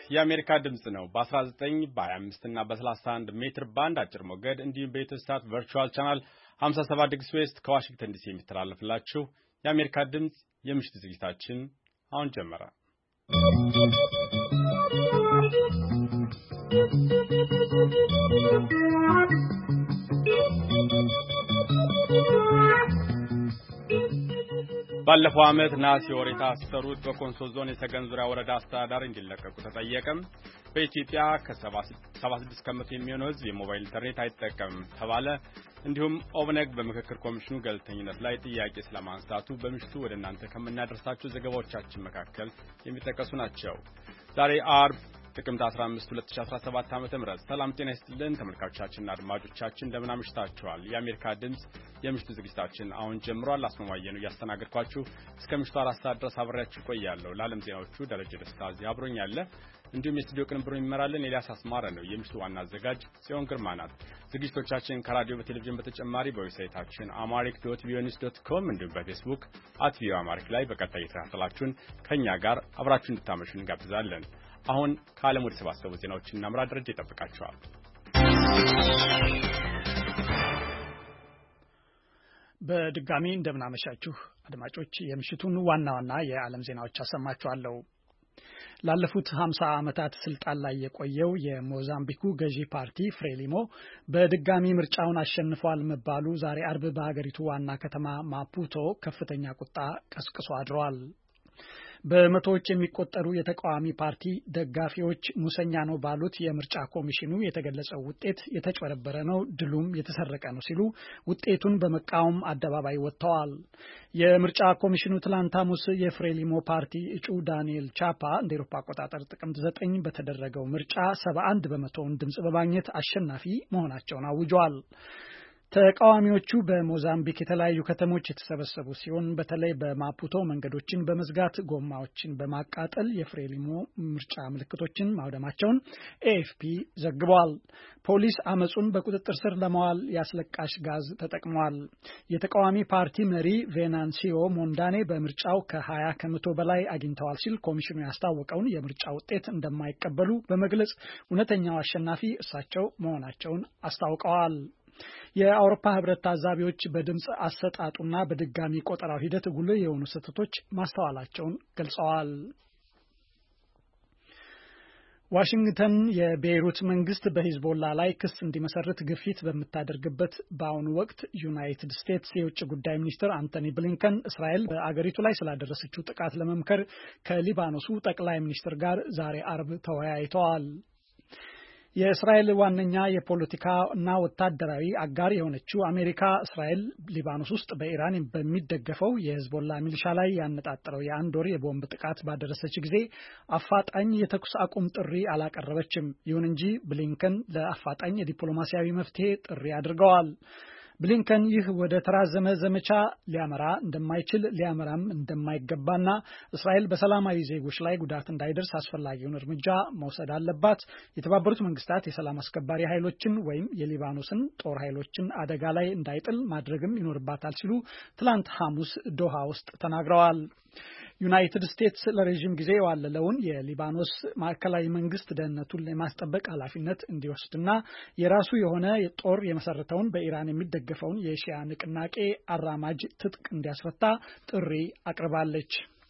የአሜሪካ ድምጽ ነው። በ19 በ25 እና በ31 ሜትር ባንድ አጭር ሞገድ እንዲሁም በኢትዮሳት ቨርቹዋል ቻናል 57 ዲግሪ ዌስት ከዋሽንግተን ዲሲ የሚተላለፍላችሁ የአሜሪካ ድምጽ የምሽት ዝግጅታችን አሁን ጀመረ። ባለፈው ዓመት ነሐሴ ወር የታሰሩት በኮንሶ ዞን የሰገን ዙሪያ ወረዳ አስተዳዳሪ እንዲለቀቁ ተጠየቀም። በኢትዮጵያ ከ76 ከመቶ የሚሆነው ሕዝብ የሞባይል ኢንተርኔት አይጠቀምም ተባለ። እንዲሁም ኦብነግ በምክክር ኮሚሽኑ ገለልተኝነት ላይ ጥያቄ ስለማንሳቱ በምሽቱ ወደ እናንተ ከምናደርሳቸው ዘገባዎቻችን መካከል የሚጠቀሱ ናቸው። ዛሬ አርብ ጥቅምት 15 2017 ዓ.ም ሰላም ጤና ይስጥልን ተመልካቾቻችንና አድማጮቻችን እንደምን አምሽታችኋል። የአሜሪካ ድምጽ የምሽቱ ዝግጅታችን አሁን ጀምሯል። አስማማየ ነው ያስተናግድኳችሁ እስከ ምሽቱ 4 ሰዓት ድረስ አብሬያችሁ ቆያለሁ። ለዓለም ዜናዎቹ ደረጀ ደስታ እዚህ አብሮኛል። እንዲሁም የስቱዲዮ ቅንብሩን ይመራልን ኤልያስ አስማረ ነው። የምሽቱ ዋና አዘጋጅ ጽዮን ግርማ ናት። ዝግጅቶቻችን ከራዲዮ በቴሌቪዥን በተጨማሪ በዌብሳይታችን amharic.voanews.com እንዲሁም በፌስቡክ @voaamharic ላይ በቀጥታ እየተከታተላችሁን ከኛ ጋር አብራችሁ እንድታመሹ እንጋብዛለን። አሁን ከዓለም ወደ ተሰባሰቡ ዜናዎች እናምራ። ደረጃ ይጠብቃችኋል። በድጋሚ እንደምናመሻችሁ አድማጮች፣ የምሽቱን ዋና ዋና የዓለም ዜናዎች አሰማችኋለሁ። ላለፉት 50 ዓመታት ስልጣን ላይ የቆየው የሞዛምቢኩ ገዢ ፓርቲ ፍሬሊሞ በድጋሚ ምርጫውን አሸንፏል መባሉ ዛሬ አርብ በሀገሪቱ ዋና ከተማ ማፑቶ ከፍተኛ ቁጣ ቀስቅሶ አድሯል። በመቶዎች የሚቆጠሩ የተቃዋሚ ፓርቲ ደጋፊዎች ሙሰኛ ነው ባሉት የምርጫ ኮሚሽኑ የተገለጸው ውጤት የተጭበረበረ ነው፣ ድሉም የተሰረቀ ነው ሲሉ ውጤቱን በመቃወም አደባባይ ወጥተዋል። የምርጫ ኮሚሽኑ ትላንት ሐሙስ የፍሬሊሞ ፓርቲ እጩ ዳንኤል ቻፓ እንደ አውሮፓ አቆጣጠር ጥቅምት 9 በተደረገው ምርጫ 71 በመቶውን ድምጽ በማግኘት አሸናፊ መሆናቸውን አውጇል። ተቃዋሚዎቹ በሞዛምቢክ የተለያዩ ከተሞች የተሰበሰቡ ሲሆን በተለይ በማፑቶ መንገዶችን በመዝጋት ጎማዎችን በማቃጠል የፍሬሊሞ ምርጫ ምልክቶችን ማውደማቸውን ኤኤፍፒ ዘግቧል። ፖሊስ አመጹን በቁጥጥር ስር ለማዋል ያስለቃሽ ጋዝ ተጠቅሟል። የተቃዋሚ ፓርቲ መሪ ቬናንሲዮ ሞንዳኔ በምርጫው ከ20 ከመቶ በላይ አግኝተዋል ሲል ኮሚሽኑ ያስታወቀውን የምርጫ ውጤት እንደማይቀበሉ በመግለጽ እውነተኛው አሸናፊ እሳቸው መሆናቸውን አስታውቀዋል። የአውሮፓ ህብረት ታዛቢዎች በድምጽ አሰጣጡና በድጋሚ ቆጠራው ሂደት ጉልህ የሆኑ ስህተቶች ማስተዋላቸውን ገልጸዋል። ዋሽንግተን የቤይሩት መንግስት በሂዝቦላ ላይ ክስ እንዲመሰርት ግፊት በምታደርግበት በአሁኑ ወቅት ዩናይትድ ስቴትስ የውጭ ጉዳይ ሚኒስትር አንቶኒ ብሊንከን እስራኤል በአገሪቱ ላይ ስላደረሰችው ጥቃት ለመምከር ከሊባኖሱ ጠቅላይ ሚኒስትር ጋር ዛሬ አርብ ተወያይተዋል። የእስራኤል ዋነኛ የፖለቲካ እና ወታደራዊ አጋር የሆነችው አሜሪካ እስራኤል ሊባኖስ ውስጥ በኢራን በሚደገፈው የሂዝቦላ ሚሊሻ ላይ ያነጣጠረው የአንድ ወር የቦምብ ጥቃት ባደረሰች ጊዜ አፋጣኝ የተኩስ አቁም ጥሪ አላቀረበችም። ይሁን እንጂ ብሊንከን ለአፋጣኝ የዲፕሎማሲያዊ መፍትሄ ጥሪ አድርገዋል። ብሊንከን ይህ ወደ ተራዘመ ዘመቻ ሊያመራ እንደማይችል ሊያመራም እንደማይገባና እስራኤል በሰላማዊ ዜጎች ላይ ጉዳት እንዳይደርስ አስፈላጊውን እርምጃ መውሰድ አለባት፣ የተባበሩት መንግስታት የሰላም አስከባሪ ኃይሎችን ወይም የሊባኖስን ጦር ኃይሎችን አደጋ ላይ እንዳይጥል ማድረግም ይኖርባታል ሲሉ ትላንት ሐሙስ ዶሃ ውስጥ ተናግረዋል። ዩናይትድ ስቴትስ ለረጅም ጊዜ የዋለለውን የሊባኖስ ማዕከላዊ መንግስት ደህንነቱን የማስጠበቅ ኃላፊነት እንዲወስድና የራሱ የሆነ ጦር የመሰረተውን በኢራን የሚደገፈውን የሺያ ንቅናቄ አራማጅ ትጥቅ እንዲያስፈታ ጥሪ አቅርባለች።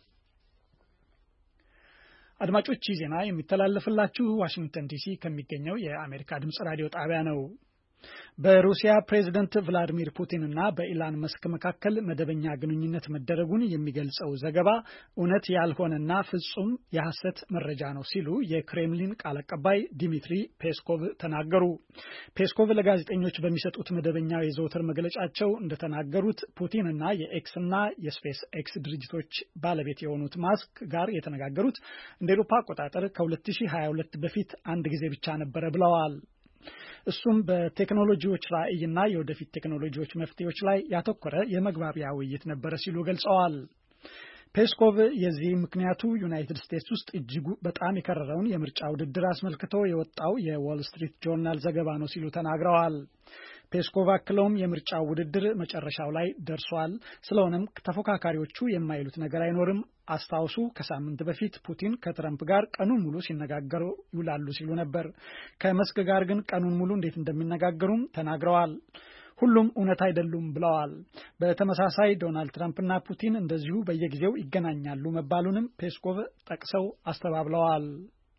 አድማጮች ዜና የሚተላለፍላችሁ ዋሽንግተን ዲሲ ከሚገኘው የአሜሪካ ድምጽ ራዲዮ ጣቢያ ነው። በሩሲያ ፕሬዝዳንት ቭላዲሚር ፑቲን እና በኢላን መስክ መካከል መደበኛ ግንኙነት መደረጉን የሚገልጸው ዘገባ እውነት ያልሆነና ፍጹም የሐሰት መረጃ ነው ሲሉ የክሬምሊን ቃል አቀባይ ዲሚትሪ ፔስኮቭ ተናገሩ። ፔስኮቭ ለጋዜጠኞች በሚሰጡት መደበኛ የዘወትር መግለጫቸው እንደተናገሩት ፑቲን እና የኤክስ እና የስፔስ ኤክስ ድርጅቶች ባለቤት የሆኑት ማስክ ጋር የተነጋገሩት እንደ አውሮፓ አቆጣጠር ከ2022 በፊት አንድ ጊዜ ብቻ ነበረ ብለዋል። እሱም በቴክኖሎጂዎች ራዕይና የወደፊት ቴክኖሎጂዎች መፍትሄዎች ላይ ያተኮረ የመግባቢያ ውይይት ነበረ ሲሉ ገልጸዋል። ፔስኮቭ የዚህ ምክንያቱ ዩናይትድ ስቴትስ ውስጥ እጅጉ በጣም የከረረውን የምርጫ ውድድር አስመልክቶ የወጣው የዎል ስትሪት ጆርናል ዘገባ ነው ሲሉ ተናግረዋል። ፔስኮቭ አክለውም የምርጫው ውድድር መጨረሻው ላይ ደርሷል፣ ስለሆነም ተፎካካሪዎቹ የማይሉት ነገር አይኖርም፣ አስታውሱ ከሳምንት በፊት ፑቲን ከትራምፕ ጋር ቀኑን ሙሉ ሲነጋገሩ ይውላሉ ሲሉ ነበር። ከመስክ ጋር ግን ቀኑን ሙሉ እንዴት እንደሚነጋገሩም ተናግረዋል። ሁሉም እውነት አይደሉም ብለዋል። በተመሳሳይ ዶናልድ ትራምፕና ፑቲን እንደዚሁ በየጊዜው ይገናኛሉ መባሉንም ፔስኮቭ ጠቅሰው አስተባብለዋል።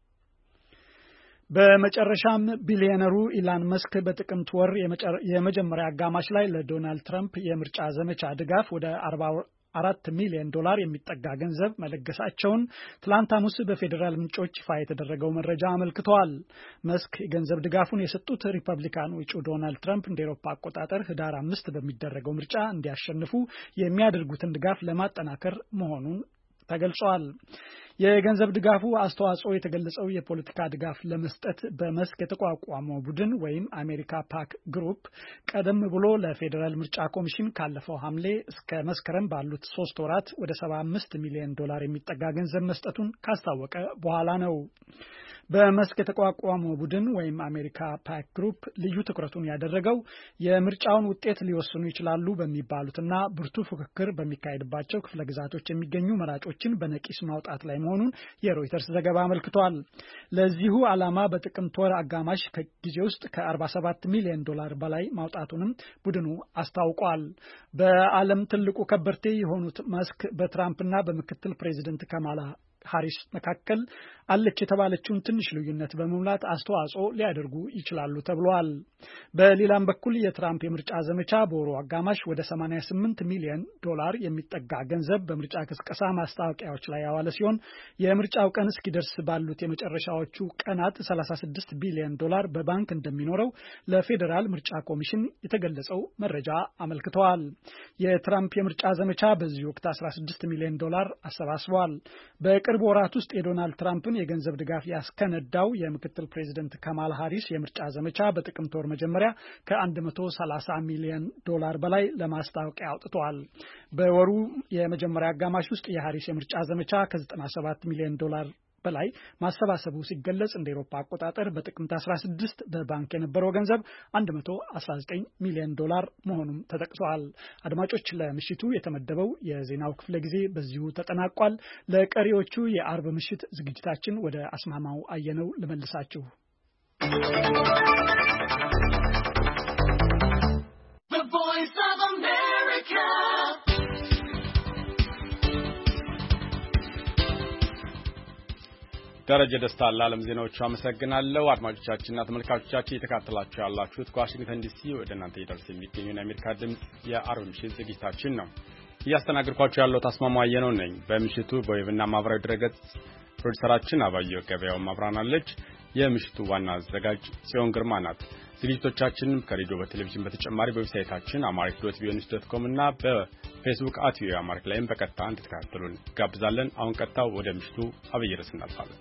በመጨረሻም ቢሊዮነሩ ኢላን መስክ በጥቅምት ወር የመጀመሪያ አጋማሽ ላይ ለዶናልድ ትራምፕ የምርጫ ዘመቻ ድጋፍ ወደ 44 ሚሊዮን ዶላር የሚጠጋ ገንዘብ መለገሳቸውን ትላንት ሐሙስ በፌዴራል ምንጮች ይፋ የተደረገው መረጃ አመልክቷል። መስክ የገንዘብ ድጋፉን የሰጡት ሪፐብሊካኑ እጩ ዶናልድ ትራምፕ እንደ አውሮፓ አቆጣጠር ህዳር 5 በሚደረገው ምርጫ እንዲያሸንፉ የሚያደርጉትን ድጋፍ ለማጠናከር መሆኑን ተገልጿል። የገንዘብ ድጋፉ አስተዋጽኦ የተገለጸው የፖለቲካ ድጋፍ ለመስጠት በመስክ የተቋቋመው ቡድን ወይም አሜሪካ ፓክ ግሩፕ ቀደም ብሎ ለፌዴራል ምርጫ ኮሚሽን ካለፈው ሐምሌ እስከ መስከረም ባሉት 3 ወራት ወደ 75 ሚሊዮን ዶላር የሚጠጋ ገንዘብ መስጠቱን ካስታወቀ በኋላ ነው። በመስክ የተቋቋመው ቡድን ወይም አሜሪካ ፓክ ግሩፕ ልዩ ትኩረቱን ያደረገው የምርጫውን ውጤት ሊወስኑ ይችላሉ በሚባሉትና ብርቱ ፉክክር በሚካሄድባቸው ክፍለ ግዛቶች የሚገኙ መራጮችን በነቂስ ማውጣት ላይ መሆኑን የሮይተርስ ዘገባ አመልክቷል። ለዚሁ ዓላማ በጥቅምት ወር አጋማሽ ጊዜ ውስጥ ከ47 ሚሊዮን ዶላር በላይ ማውጣቱንም ቡድኑ አስታውቋል። በዓለም ትልቁ ከበርቴ የሆኑት መስክ በትራምፕና በምክትል ፕሬዚደንት ካማላ ሃሪስ መካከል አለች የተባለችውን ትንሽ ልዩነት በመሙላት አስተዋጽኦ ሊያደርጉ ይችላሉ ተብሏል። በሌላም በኩል የትራምፕ የምርጫ ዘመቻ በወሩ አጋማሽ ወደ 88 ሚሊዮን ዶላር የሚጠጋ ገንዘብ በምርጫ ቅስቀሳ ማስታወቂያዎች ላይ ያዋለ ሲሆን የምርጫው ቀን እስኪደርስ ባሉት የመጨረሻዎቹ ቀናት 36 ቢሊዮን ዶላር በባንክ እንደሚኖረው ለፌዴራል ምርጫ ኮሚሽን የተገለጸው መረጃ አመልክተዋል። የትራምፕ የምርጫ ዘመቻ በዚህ ወቅት 16 ሚሊዮን ዶላር አሰባስቧል። በቅርብ ወራት ውስጥ የዶናልድ ትራምፕን የገንዘብ ድጋፍ ያስከነዳው የምክትል ፕሬዚደንት ካማላ ሃሪስ የምርጫ ዘመቻ በጥቅምት ወር መጀመሪያ ከ130 ሚሊዮን ዶላር በላይ ለማስታወቂያ አውጥቷል። በወሩ የመጀመሪያ አጋማሽ ውስጥ የሃሪስ የምርጫ ዘመቻ ከ97 ሚሊዮን ዶላር በላይ ማሰባሰቡ ሲገለጽ እንደ አውሮፓ አቆጣጠር በጥቅምት 16 በባንክ የነበረው ገንዘብ 119 ሚሊዮን ዶላር መሆኑን ተጠቅሷል። አድማጮች ለምሽቱ የተመደበው የዜናው ክፍለ ጊዜ በዚሁ ተጠናቋል። ለቀሪዎቹ የአርብ ምሽት ዝግጅታችን ወደ አስማማው አየነው ልመልሳችሁ። The Voice of America ደረጀ ደስታ ለዓለም ዜናዎቹ አመሰግናለሁ። አድማጮቻችንና ተመልካቾቻችን እየተከታተላችሁ ያላችሁት ከዋሽንግተን ዲሲ ወደ እናንተ እየደረሰ የሚገኘው የአሜሪካ ድምጽ የአርብ ምሽት ዝግጅታችን ነው። እያስተናገድኳችሁ ያለው ታስማማው አየነው ነኝ። በምሽቱ በዌብና ማህበራዊ ድረገጽ ፕሮዲውሰራችን አባየው ገበያው ማብራናለች። የምሽቱ ዋና አዘጋጅ ጽዮን ግርማ ናት። ዝግጅቶቻችንን ከሬዲዮ በቴሌቪዥን በተጨማሪ በዌብሳይታችን amharic.voanews.com እና በፌስቡክ @voaamharic ላይም በቀጥታ እንድትከታተሉን ጋብዛለን። አሁን ቀጥታ ወደ ምሽቱ አብይ ርዕስ እናልፋለን።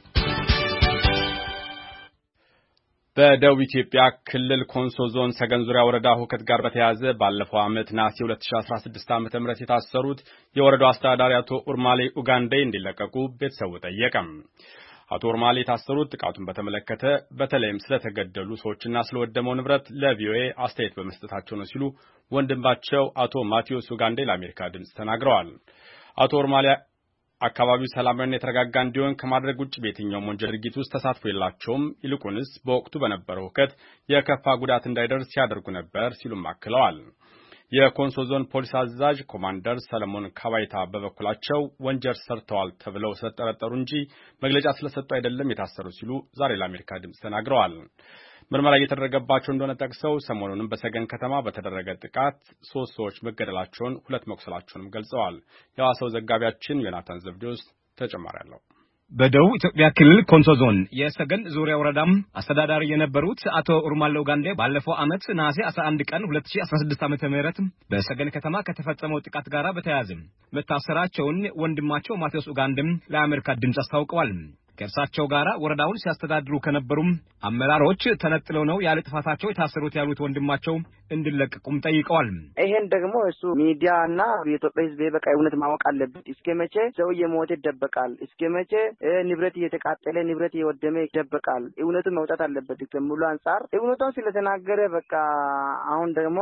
በደቡብ ኢትዮጵያ ክልል ኮንሶ ዞን ሰገን ዙሪያ ወረዳ ሁከት ጋር በተያያዘ ባለፈው ዓመት ነሐሴ 2016 ዓ.ም የታሰሩት የወረዳው አስተዳዳሪ አቶ ኡርማሌ ኡጋንዴ እንዲለቀቁ ቤተሰቡ ጠየቀም። አቶ ኡርማሌ የታሰሩት ጥቃቱን በተመለከተ በተለይም ስለተገደሉ ሰዎችና ስለወደመው ንብረት ለቪኦኤ አስተያየት በመስጠታቸው ነው ሲሉ ወንድማቸው አቶ ማቲዮስ ኡጋንዴ ለአሜሪካ ድምጽ ተናግረዋል። አቶ ኡርማሌ አካባቢው ሰላማዊና የተረጋጋ እንዲሆን ከማድረግ ውጭ በየትኛውም ወንጀል ድርጊት ውስጥ ተሳትፎ የላቸውም፣ ይልቁንስ በወቅቱ በነበረው ሁከት የከፋ ጉዳት እንዳይደርስ ሲያደርጉ ነበር ሲሉም አክለዋል። የኮንሶ ዞን ፖሊስ አዛዥ ኮማንደር ሰለሞን ካባይታ በበኩላቸው ወንጀል ሰርተዋል ተብለው ስለተጠረጠሩ እንጂ መግለጫ ስለሰጡ አይደለም የታሰሩ ሲሉ ዛሬ ለአሜሪካ ድምጽ ተናግረዋል። ምርመራ እየተደረገባቸው እንደሆነ ጠቅሰው ሰሞኑንም በሰገን ከተማ በተደረገ ጥቃት 3 ሰዎች መገደላቸውን 2 መቁሰላቸውንም ገልጸዋል። የሐዋሳው ዘጋቢያችን ዮናታን ዘብዴዎስ ተጨማሪ አለው። በደቡብ ኢትዮጵያ ክልል ኮንሶ ዞን የሰገን ዙሪያ ወረዳም አስተዳዳሪ የነበሩት አቶ ኡርማሌ ኡጋንዴ ባለፈው ዓመት ነሐሴ 11 ቀን 2016 ዓ.ም በሰገን ከተማ ከተፈጸመው ጥቃት ጋር በተያያዘ መታሰራቸውን ወንድማቸው ማቲዮስ ኡጋንዴም ለአሜሪካ ድምጽ አስታውቀዋል። ከእርሳቸው ጋር ወረዳውን ሲያስተዳድሩ ከነበሩም አመራሮች ተነጥለው ነው ያለ ጥፋታቸው የታሰሩት ያሉት ወንድማቸው እንዲለቀቁም ጠይቀዋል። ይሄን ደግሞ እሱ ሚዲያና የኢትዮጵያ ሕዝብ በቃ እውነት ማወቅ አለበት። እስከመቼ ሰው የሞተ ይደበቃል? እስከመቼ ንብረት እየተቃጠለ ንብረት እየወደመ ይደበቃል? እውነቱ መውጣት አለበት ከሙሉ አንፃር እውነቱን ስለተናገረ በቃ አሁን ደግሞ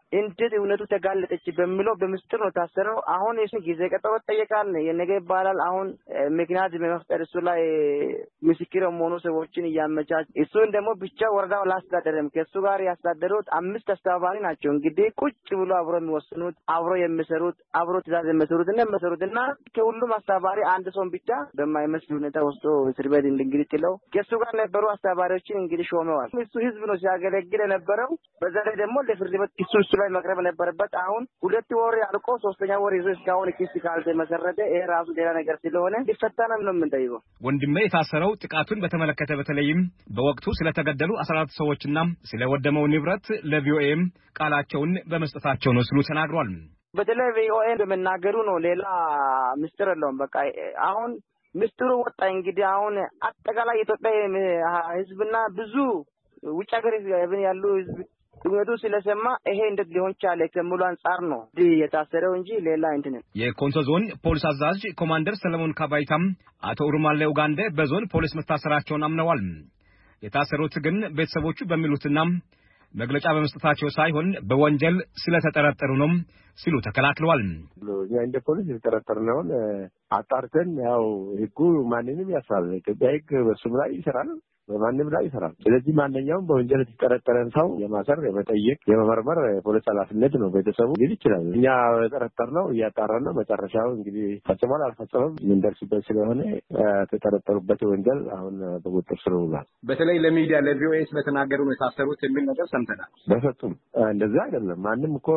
እንዴት እውነቱ ተጋለጠች በሚለው በምስጢር ነው ታሰረው። አሁን እሱ ጊዜ ቀጠሮ ጠየቃል የነገ ይባላል። አሁን ምክንያት በመፍጠር እሱ ላይ ምስክር የሆኑ ሰዎችን እያመቻች እሱን ደግሞ ብቻ ወረዳው ላስተዳደረም ከሱ ጋር ያስተዳደሩት 5 አስተባባሪ ናቸው። እንግዲህ ቁጭ ብሎ አብሮ የሚወስኑት አብሮ የሚሰሩት አብሮ ትዕዛዝ የሚሰሩትና ከሁሉም አስተባባሪ አንድ ሰው ብቻ በማይመስል ሁኔታ ወስዶ እስር ቤት እንግዲህ ጥለው ከሱ ጋር ነበሩ አስተባባሪዎችን እንግዲህ ሾመዋል። እሱ ህዝብ ነው ሲያገለግል የነበረው። በዛ ላይ ደግሞ ለፍርድ ቤት እሱ ላይ መቅረብ ነበረበት። አሁን 2 ወር ያልቆ 3ኛ ወር ይዞ እስካሁን ክስ ካልተመሰረተ ይሄ ራሱ ሌላ ነገር ስለሆነ ሊፈታና ነው የምንጠይቀው። ወንድሜ የታሰረው ጥቃቱን በተመለከተ በተለይም በወቅቱ ስለተገደሉ 14 ሰዎችና ስለወደመው ንብረት ለቪኦኤም ቃላቸውን በመስጠታቸው ነው ሲሉ ተናግሯል። በተለይ ቪኦኤ በመናገሩ ነው ሌላ ምስጢር የለውም። በቃ አሁን ምስጢሩ ወጣ። እንግዲህ አሁን አጠቃላይ የኢትዮጵያ ህዝብና ብዙ ውጭ ሀገር ያሉ ህዝብ ጥቂቱ ስለሰማ ይሄ እንዴት ሊሆን ቻለ ከሙሉ አንጻር ነው የታሰረው እንጂ ሌላ እንትን። የኮንሶ ዞን ፖሊስ አዛዥ ኮማንደር ሰለሞን ካባይታም አቶ ኡርማሌ ኡጋንዴ በዞን ፖሊስ መታሰራቸውን አምነዋል። የታሰሩት ግን ቤተሰቦቹ በሚሉትና መግለጫ በመስጠታቸው ሳይሆን በወንጀል ስለተጠረጠሩ ነው ሲሉ ተከላክለዋል። እኛ እንደ ፖሊስ የተጠረጠርነውን አጣርተን ያው ህጉ ማንንም ያስራል። ኢትዮጵያ ህግ በሱም ላይ ይሰራል በማንም ላይ ይሰራል። ስለዚህ ማንኛውም በወንጀል የተጠረጠረን ሰው የማሰር የመጠየቅ የመመርመር ፖሊስ ኃላፊነት ነው ቤተሰቡ ሊል ይችላል። እኛ የጠረጠርነው እያጣራን ነው። መጨረሻው እንግዲህ ፈጽሟል አልፈጸመም የምንደርስበት ስለሆነ የተጠረጠሩበት ወንጀል አሁን በቁጥጥር ስር ውሏል። በተለይ ለሚዲያ ለቪኦኤ ስለተናገሩ ነው የታሰሩት የሚል ነገር ሰምተናል። በፍጹም እንደዛ አይደለም። ማንም እኮ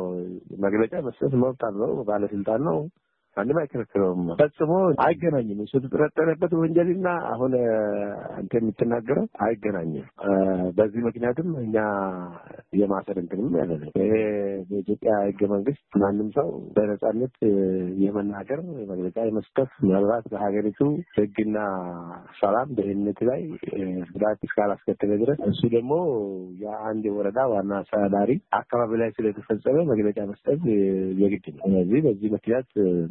መግለጫ መስጠት መብት አለው። ባለስልጣን ነው። ማንም አይከለክለውም። ፈጽሞ አይገናኝም። እሱ የተጠረጠረበት ወንጀልና አሁን አንተ የምትናገረው አይገናኝም። በዚህ ምክንያቱም እኛ የማሰር እንትንም ያለ ነው። ይሄ በኢትዮጵያ ህገ መንግስት ማንም ሰው በነጻነት የመናገር መግለጫ የመስጠት ምናልባት በሀገሪቱ ህግና ሰላም ደህንነት ላይ ጉዳት እስካላስከተለ ድረስ እሱ ደግሞ የአንድ ወረዳ ዋና አስተዳዳሪ አካባቢ ላይ ስለተፈጸመ መግለጫ መስጠት የግድ ነው። ስለዚህ በዚህ ምክንያት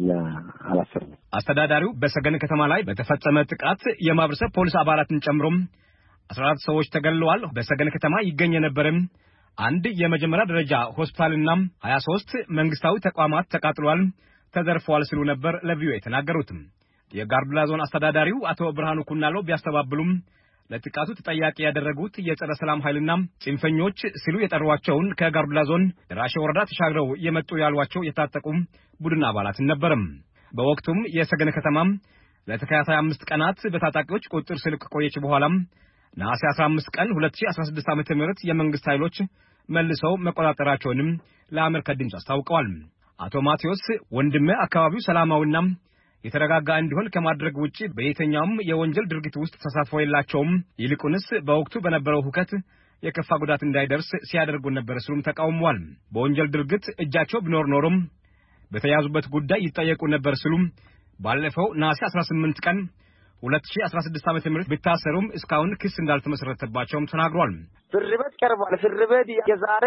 አስተዳዳሪው በሰገን ከተማ ላይ በተፈጸመ ጥቃት የማህበረሰብ ፖሊስ አባላትን ጨምሮ 14 ሰዎች ተገድለዋል። በሰገን ከተማ ይገኝ የነበረ አንድ የመጀመሪያ ደረጃ ሆስፒታልና 23 መንግስታዊ ተቋማት ተቃጥለዋል፣ ተዘርፈዋል ሲሉ ነበር ለቪኦኤ የተናገሩት። የጋርዱላ ዞን አስተዳዳሪው አቶ ብርሃኑ ኩናሎ ቢያስተባብሉም ለጥቃቱ ተጠያቂ ያደረጉት የጸረ ሰላም ኃይልና ጽንፈኞች ሲሉ የጠሯቸውን ከጋርዱላ ዞን ራሼ ወረዳ ተሻግረው የመጡ ያሏቸው የታጠቁ ቡድን አባላትን ነበር። በወቅቱም የሰገነ ከተማ ለተከታታይ 5 ቀናት በታጣቂዎች ቁጥጥር ስር ቆየች። በኋላ ነሐሴ 15 ቀን 2016 ዓ.ም የመንግስት ኃይሎች መልሰው መቆጣጠራቸውንም ለአሜሪካ ድምፅ አስታውቀዋል። አቶ ማቴዎስ ወንድሜ አካባቢው ሰላማዊና የተረጋጋ እንዲሆን ከማድረግ ውጪ በየትኛውም የወንጀል ድርጊት ውስጥ ተሳትፎ የላቸውም፣ ይልቁንስ በወቅቱ በነበረው ሁከት የከፋ ጉዳት እንዳይደርስ ሲያደርጉ ነበር ሲሉም ተቃውመዋል። በወንጀል ድርጊት እጃቸው ቢኖር ኖሮም በተያዙበት ጉዳይ ይጠየቁ ነበር ሲሉም ባለፈው ነሐሴ 18 ቀን 2016 ዓ.ም ቢታሰሩም እስካሁን ክስ እንዳልተመሰረተባቸውም ተናግሯል። ፍርድ ቤት ቀርቧል። ፍርድ ቤት የዛሬ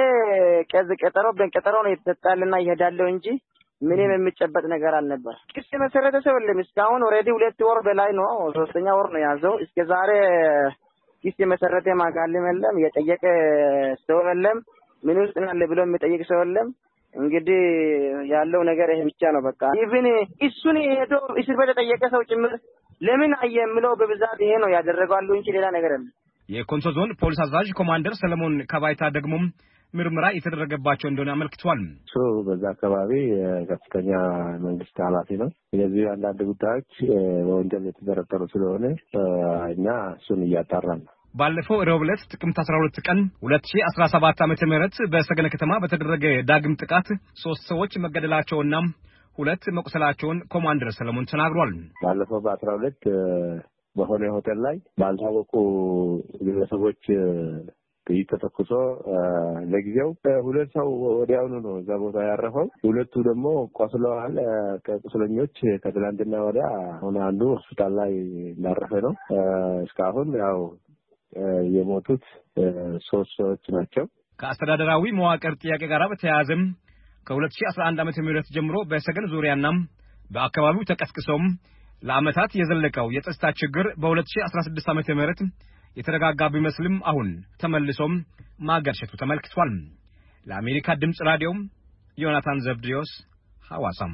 ቀጠሮ ነው የተሰጣልና ይሄዳለው እንጂ ምንም የሚጨበጥ ነገር አልነበር። ክስ መሰረተ ሰው የለም። እስካሁን ኦሬዲ 2 ወር በላይ ነው፣ 3ኛ ወር ነው ያዘው። እስከ ዛሬ ክስ መሰረተ ማጋለም የለም፣ የጠየቀ ሰው የለም፣ ምን ውስጥ ነው ብሎ የሚጠይቅ ሰው የለም። እንግዲህ ያለው ነገር ይሄ ብቻ ነው። በቃ ኢቭን እሱን ሄዶ እስር ቤት የጠየቀ ሰው ጭምር ለምን አየምለው በብዛት ይሄ ነው ያደረጋሉ እንጂ ሌላ ነገር የለም። የኮንሶ ዞን ፖሊስ አዛዥ ኮማንደር ሰለሞን ካባይታ ደግሞ ምርመራ የተደረገባቸው እንደሆነ አመልክቷል። በዛ አካባቢ ከፍተኛ መንግስት ኃላፊ ነው። ስለዚህ አንዳንድ ጉዳዮች በወንጀል የተጠረጠሩ ስለሆነ እኛ እሱን እያጣራን ነው። ባለፈው ረቡዕ ዕለት ጥቅምት 12 ቀን 2017 ዓ.ም በሰገነ ከተማ በተደረገ ዳግም ጥቃት 3 ሰዎች መገደላቸውና 2 መቁሰላቸውን ኮማንደር ሰለሞን ተናግሯል። ባለፈው በ12 በሆነ ሆቴል ላይ ባልታወቁ ግለሰቦች ጥይት ተተኩሶ ለጊዜው 2 ሰው ወዲያውኑ ነው እዛ ቦታ ያረፈው። 2ቱ ደግሞ ቆስለዋል። ከቁስለኞች ከትላንትና ወዲያ አሁን አንዱ ሆስፒታል ላይ እንዳረፈ ነው። እስካሁን ያው የሞቱት 3 ሰዎች ናቸው። ከአስተዳደራዊ መዋቅር ጥያቄ ጋር በተያያዘም ከ2011 ዓ.ም ጀምሮ በሰገን ዙሪያና በአካባቢው ተቀስቅሶም ለዓመታት የዘለቀው የጸጥታ ችግር በ2016 ዓ.ም የተረጋጋ ቢመስልም አሁን ተመልሶም ማገርሸቱ ተመልክቷል። ለአሜሪካ ድምጽ ራዲዮ ዮናታን ዘብድዮስ ሐዋሳም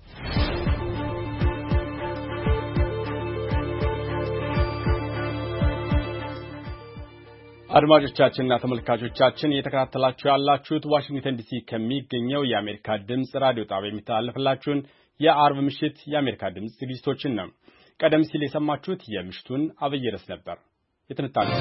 አድማጮቻችንና ተመልካቾቻችን እየተከታተላችሁ ያላችሁት ዋሽንግተን ዲሲ ከሚገኘው የአሜሪካ ድምጽ ራዲዮ ጣቢያ የሚተላለፍላችሁን የአርብ ምሽት የአሜሪካ ድምጽ ዝግጅቶችን ነው። ቀደም ሲል የሰማችሁት የምሽቱን አብይ ርዕስ ነበር። የትንታኔው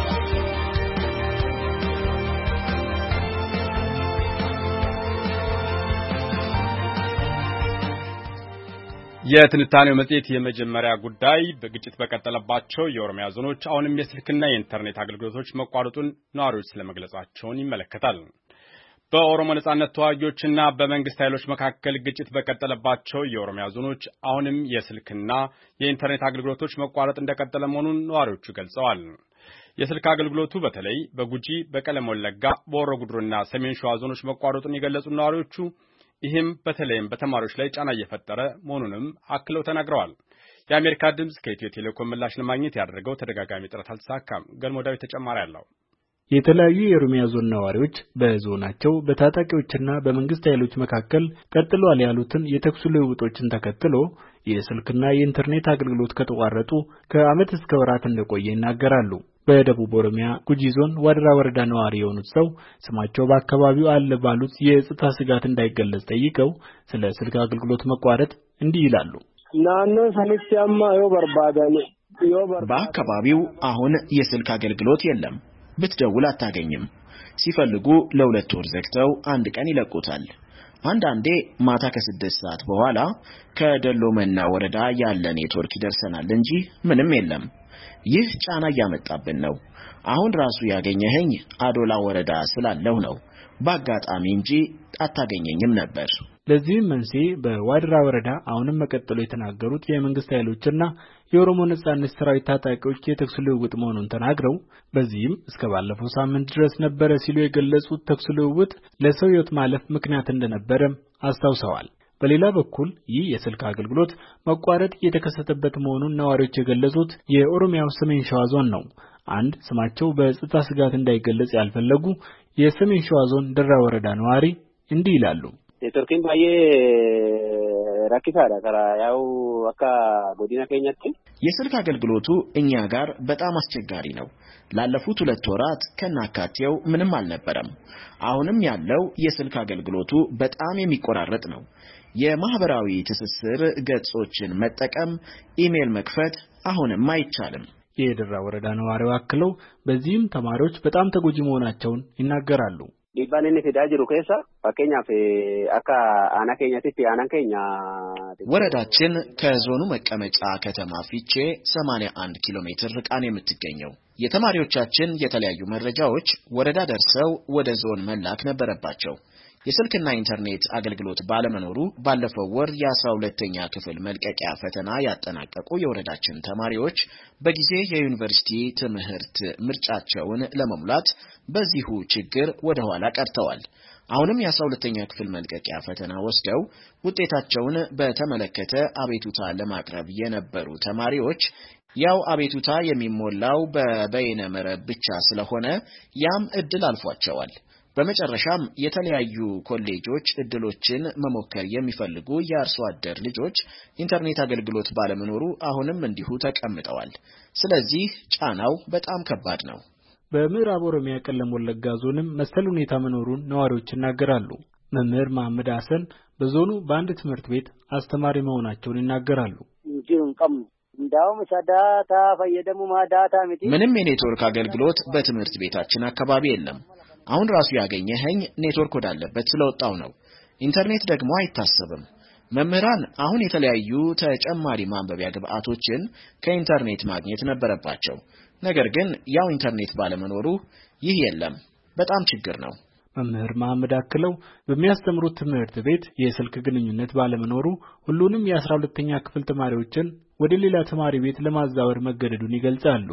የትንታኔው መጽሔት የመጀመሪያ ጉዳይ በግጭት በቀጠለባቸው የኦሮሚያ ዞኖች አሁንም የስልክና የኢንተርኔት አገልግሎቶች መቋረጡን ነዋሪዎች ስለመግለጻቸውን ይመለከታል። በኦሮሞ ነጻነት ተዋጊዎችና በመንግስት ኃይሎች መካከል ግጭት በቀጠለባቸው የኦሮሚያ ዞኖች አሁንም የስልክና የኢንተርኔት አገልግሎቶች መቋረጥ እንደቀጠለ መሆኑን ነዋሪዎቹ ገልጸዋል። የስልክ አገልግሎቱ በተለይ በጉጂ፣ በቀለም ወለጋ፣ በሆሮ ጉዱሩና ሰሜን ሸዋ ዞኖች መቋረጡን የገለጹት ነዋሪዎቹ ይህም በተለይም በተማሪዎች ላይ ጫና እየፈጠረ መሆኑንም አክለው ተናግረዋል። የአሜሪካ ድምጽ ከኢትዮ ቴሌኮም ምላሽ ለማግኘት ያደረገው ተደጋጋሚ ጥረት አልተሳካም። ገልሞዳዊ ተጨማሪ አለው። የተለያዩ የኦሮሚያ ዞን ነዋሪዎች በዞናቸው በታጣቂዎችና በመንግስት ኃይሎች መካከል ቀጥሏል ያሉትን የተኩስ ልውውጦችን ተከትሎ የስልክና የኢንተርኔት አገልግሎት ከተቋረጡ ከዓመት እስከ ወራት እንደቆየ ይናገራሉ። በደቡብ ኦሮሚያ ጉጂ ዞን ዋድራ ወረዳ ነዋሪ የሆኑት ሰው ስማቸው በአካባቢው አለ ባሉት የጸጥታ ስጋት እንዳይገለጽ ጠይቀው ስለ ስልክ አገልግሎት መቋረጥ እንዲህ ይላሉ። ናኖ ሰኒሲያማ በአካባቢው አሁን የስልክ አገልግሎት የለም። ብትደውል አታገኝም። ሲፈልጉ ለሁለት ወር ዘግተው አንድ ቀን ይለቁታል። አንዳንዴ ማታ ከ6 ሰዓት በኋላ ከደሎ መና ወረዳ ያለ ኔትወርክ ይደርሰናል እንጂ ምንም የለም። ይህ ጫና ያመጣብን ነው። አሁን ራሱ ያገኘኸኝ አዶላ ወረዳ ስላለው ነው። በአጋጣሚ እንጂ አታገኘኝም ነበር። ለዚህም መንስኤ በዋድራ ወረዳ አሁንም መቀጠሉ የተናገሩት የመንግስት ኃይሎችና የኦሮሞ ነጻነት ሰራዊት ታጣቂዎች የተኩስ ልውውጥ መሆኑን ተናግረው በዚህም እስከ ባለፈው ሳምንት ድረስ ነበረ ሲሉ የገለጹት ተኩስ ልውውጥ ለሰው ሕይወት ማለፍ ምክንያት እንደነበረም አስታውሰዋል። በሌላ በኩል ይህ የስልክ አገልግሎት መቋረጥ የተከሰተበት መሆኑን ነዋሪዎች የገለጹት የኦሮሚያው ሰሜን ሸዋ ዞን ነው። አንድ ስማቸው በጸጥታ ስጋት እንዳይገለጽ ያልፈለጉ የሰሜን ሸዋ ዞን ደራ ወረዳ ነዋሪ እንዲህ ይላሉ። ኔትወርኪን ባየ ራኪሳዳ ከራ ያው አካ ጎዲና ከኛት የስልክ አገልግሎቱ እኛ ጋር በጣም አስቸጋሪ ነው። ላለፉት 2 ወራት ከናካቴው ምንም አልነበረም። አሁንም ያለው የስልክ አገልግሎቱ በጣም የሚቆራረጥ ነው። የማህበራዊ ትስስር ገጾችን መጠቀም፣ ኢሜል መክፈት አሁንም አይቻልም። የደራ ወረዳ ነዋሪው አክለው በዚህም ተማሪዎች በጣም ተጎጂ መሆናቸውን ይናገራሉ። ዲባኔን ተዳጅሩ ከሳ አከኛፍ አካ አናከኛቲፍ አናከኛ ወረዳችን ከዞኑ መቀመጫ ከተማ ፊቼ 81 ኪሎ ሜትር ርቃን የምትገኘው የተማሪዎቻችን የተለያዩ መረጃዎች ወረዳ ደርሰው ወደ ዞን መላክ ነበረባቸው። የስልክና ኢንተርኔት አገልግሎት ባለመኖሩ ባለፈው ወር የ12ኛ ክፍል መልቀቂያ ፈተና ያጠናቀቁ የወረዳችን ተማሪዎች በጊዜ የዩኒቨርሲቲ ትምህርት ምርጫቸውን ለመሙላት በዚሁ ችግር ወደ ኋላ ቀርተዋል። አሁንም የ12ኛ ክፍል መልቀቂያ ፈተና ወስደው ውጤታቸውን በተመለከተ አቤቱታ ለማቅረብ የነበሩ ተማሪዎች ያው አቤቱታ የሚሞላው በበይነ መረብ ብቻ ስለሆነ ያም እድል አልፏቸዋል። በመጨረሻም የተለያዩ ኮሌጆች እድሎችን መሞከር የሚፈልጉ የአርሶ አደር ልጆች ኢንተርኔት አገልግሎት ባለመኖሩ አሁንም እንዲሁ ተቀምጠዋል። ስለዚህ ጫናው በጣም ከባድ ነው። በምዕራብ ኦሮሚያ ቀለም ወለጋ ዞንም መሰል ሁኔታ መኖሩን ነዋሪዎች ይናገራሉ። መምህር መሐመድ ሐሰን በዞኑ በአንድ ትምህርት ቤት አስተማሪ መሆናቸውን ይናገራሉ። ምንም የኔትወርክ አገልግሎት በትምህርት ቤታችን አካባቢ የለም። አሁን ራሱ ያገኘኸኝ ኔትወርክ ወዳለበት ስለወጣው ነው። ኢንተርኔት ደግሞ አይታሰብም። መምህራን አሁን የተለያዩ ተጨማሪ ማንበቢያ ግብአቶችን ከኢንተርኔት ማግኘት ነበረባቸው። ነገር ግን ያው ኢንተርኔት ባለመኖሩ ይህ የለም። በጣም ችግር ነው። መምህር መሐመድ አክለው በሚያስተምሩት ትምህርት ቤት የስልክ ግንኙነት ባለመኖሩ ሁሉንም የ12ኛ ክፍል ተማሪዎችን ወደ ሌላ ተማሪ ቤት ለማዛወር መገደዱን ይገልጻሉ።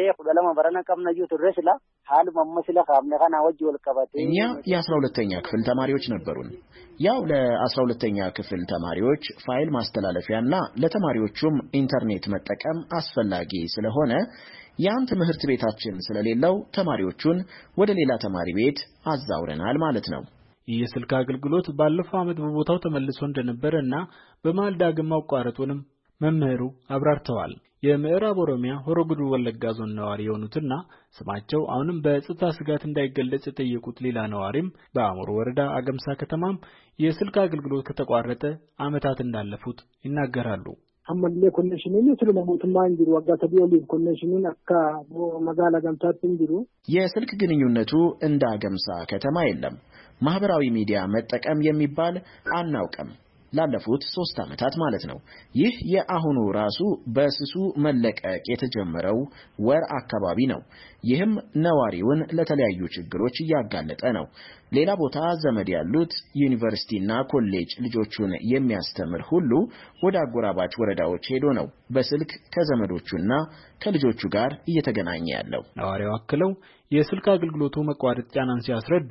እኛ የ12ኛ ክፍል ተማሪዎች ነበሩን። ያው ለ12ኛ ክፍል ተማሪዎች ፋይል ማስተላለፊያና ለተማሪዎቹም ኢንተርኔት መጠቀም አስፈላጊ ስለሆነ ያን ትምህርት ቤታችን ስለሌለው ተማሪዎቹን ወደ ሌላ ተማሪ ቤት አዛውረናል ማለት ነው። የስልክ አገልግሎት ባለፈው ዓመት በቦታው ተመልሶ እንደነበረና በመሃል ዳግም ማቋረጡንም መምህሩ አብራርተዋል። የምዕራብ ኦሮሚያ ሆሮ ጉዱሩ ወለጋ ዞን ነዋሪ የሆኑትና ስማቸው አሁንም በጸጥታ ስጋት እንዳይገለጽ የጠየቁት ሌላ ነዋሪም በአሙሩ ወረዳ አገምሳ ከተማም የስልክ አገልግሎት ከተቋረጠ ዓመታት እንዳለፉት ይናገራሉ። አመለ ኮኔክሽኑን ስለሞቱማ እንዲሩ አጋተቢው ሊቭ ኮኔክሽኑን አካ መጋላ ገምታት እንዲሩ የስልክ ግንኙነቱ እንደ አገምሳ ከተማ የለም። ማህበራዊ ሚዲያ መጠቀም የሚባል አናውቅም። ላለፉት 3 ዓመታት ማለት ነው። ይህ የአሁኑ ራሱ በስሱ መለቀቅ የተጀመረው ወር አካባቢ ነው። ይህም ነዋሪውን ለተለያዩ ችግሮች ያጋለጠ ነው። ሌላ ቦታ ዘመድ ያሉት ዩኒቨርሲቲና ኮሌጅ ልጆቹን የሚያስተምር ሁሉ ወደ አጎራባች ወረዳዎች ሄዶ ነው በስልክ ከዘመዶቹና ከልጆቹ ጋር እየተገናኘ ያለው። ነዋሪው አክለው የስልክ አገልግሎቱ መቋረጥ ጫናን ሲያስረዱ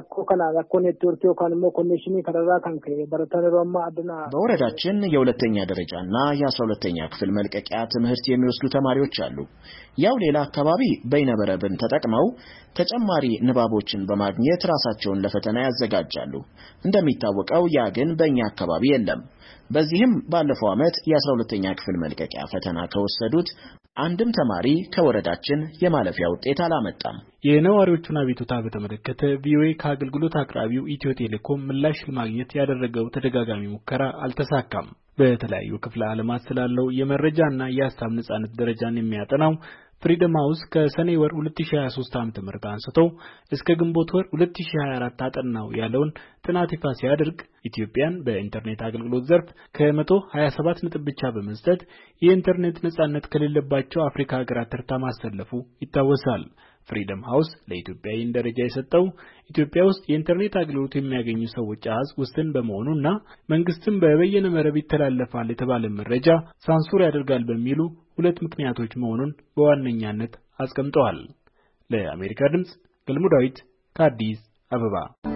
ረኮ ኔትወርክ ካንሞ ኮኔክሽን ከረራ ካንከ በረተረማ አድና በወረዳችን የሁለተኛ ደረጃና የ12ኛ ክፍል መልቀቂያ ትምህርት የሚወስዱ ተማሪዎች አሉ። ያው ሌላ አካባቢ በይነበረብን ተጠቅመው ተጨማሪ ንባቦችን በማግኘት ራሳቸውን ለፈተና ያዘጋጃሉ። እንደሚታወቀው ያ ግን በእኛ አካባቢ የለም። በዚህም ባለፈው ዓመት የ12ኛ ክፍል መልቀቂያ ፈተና ከወሰዱት አንድም ተማሪ ከወረዳችን የማለፊያ ውጤት አላመጣም። የነዋሪዎቹን አቤቱታ በተመለከተ ቪኦኤ ከአገልግሎት አቅራቢው ኢትዮ ቴሌኮም ምላሽ ለማግኘት ያደረገው ተደጋጋሚ ሙከራ አልተሳካም። በተለያዩ ክፍለ ዓለማት ስላለው የመረጃና የሐሳብ ነጻነት ደረጃን የሚያጠናው ፍሪደም ሃውስ ከሰኔ ወር 2023 ዓ.ም አንስቶ እስከ ግንቦት ወር 2024 አጠናው ያለውን ጥናት ይፋ ሲያደርግ ኢትዮጵያን በኢንተርኔት አገልግሎት ዘርፍ ከ127 ነጥብ ብቻ በመስጠት የኢንተርኔት ነጻነት ከሌለባቸው አፍሪካ ሀገራት ተርታ ማሰለፉ ይታወሳል። ፍሪደም ሃውስ ለኢትዮጵያ ይህን ደረጃ የሰጠው ኢትዮጵያ ውስጥ የኢንተርኔት አገልግሎት የሚያገኙ ሰዎች አሃዝ ውስን በመሆኑና መንግስትም በበየነ መረብ ይተላለፋል የተባለ መረጃ ሳንሱር ያደርጋል በሚሉ 2 ምክንያቶች መሆኑን በዋነኛነት አስቀምጠዋል። ለአሜሪካ ድምጽ ገልሙ ዳዊት ከአዲስ አበባ።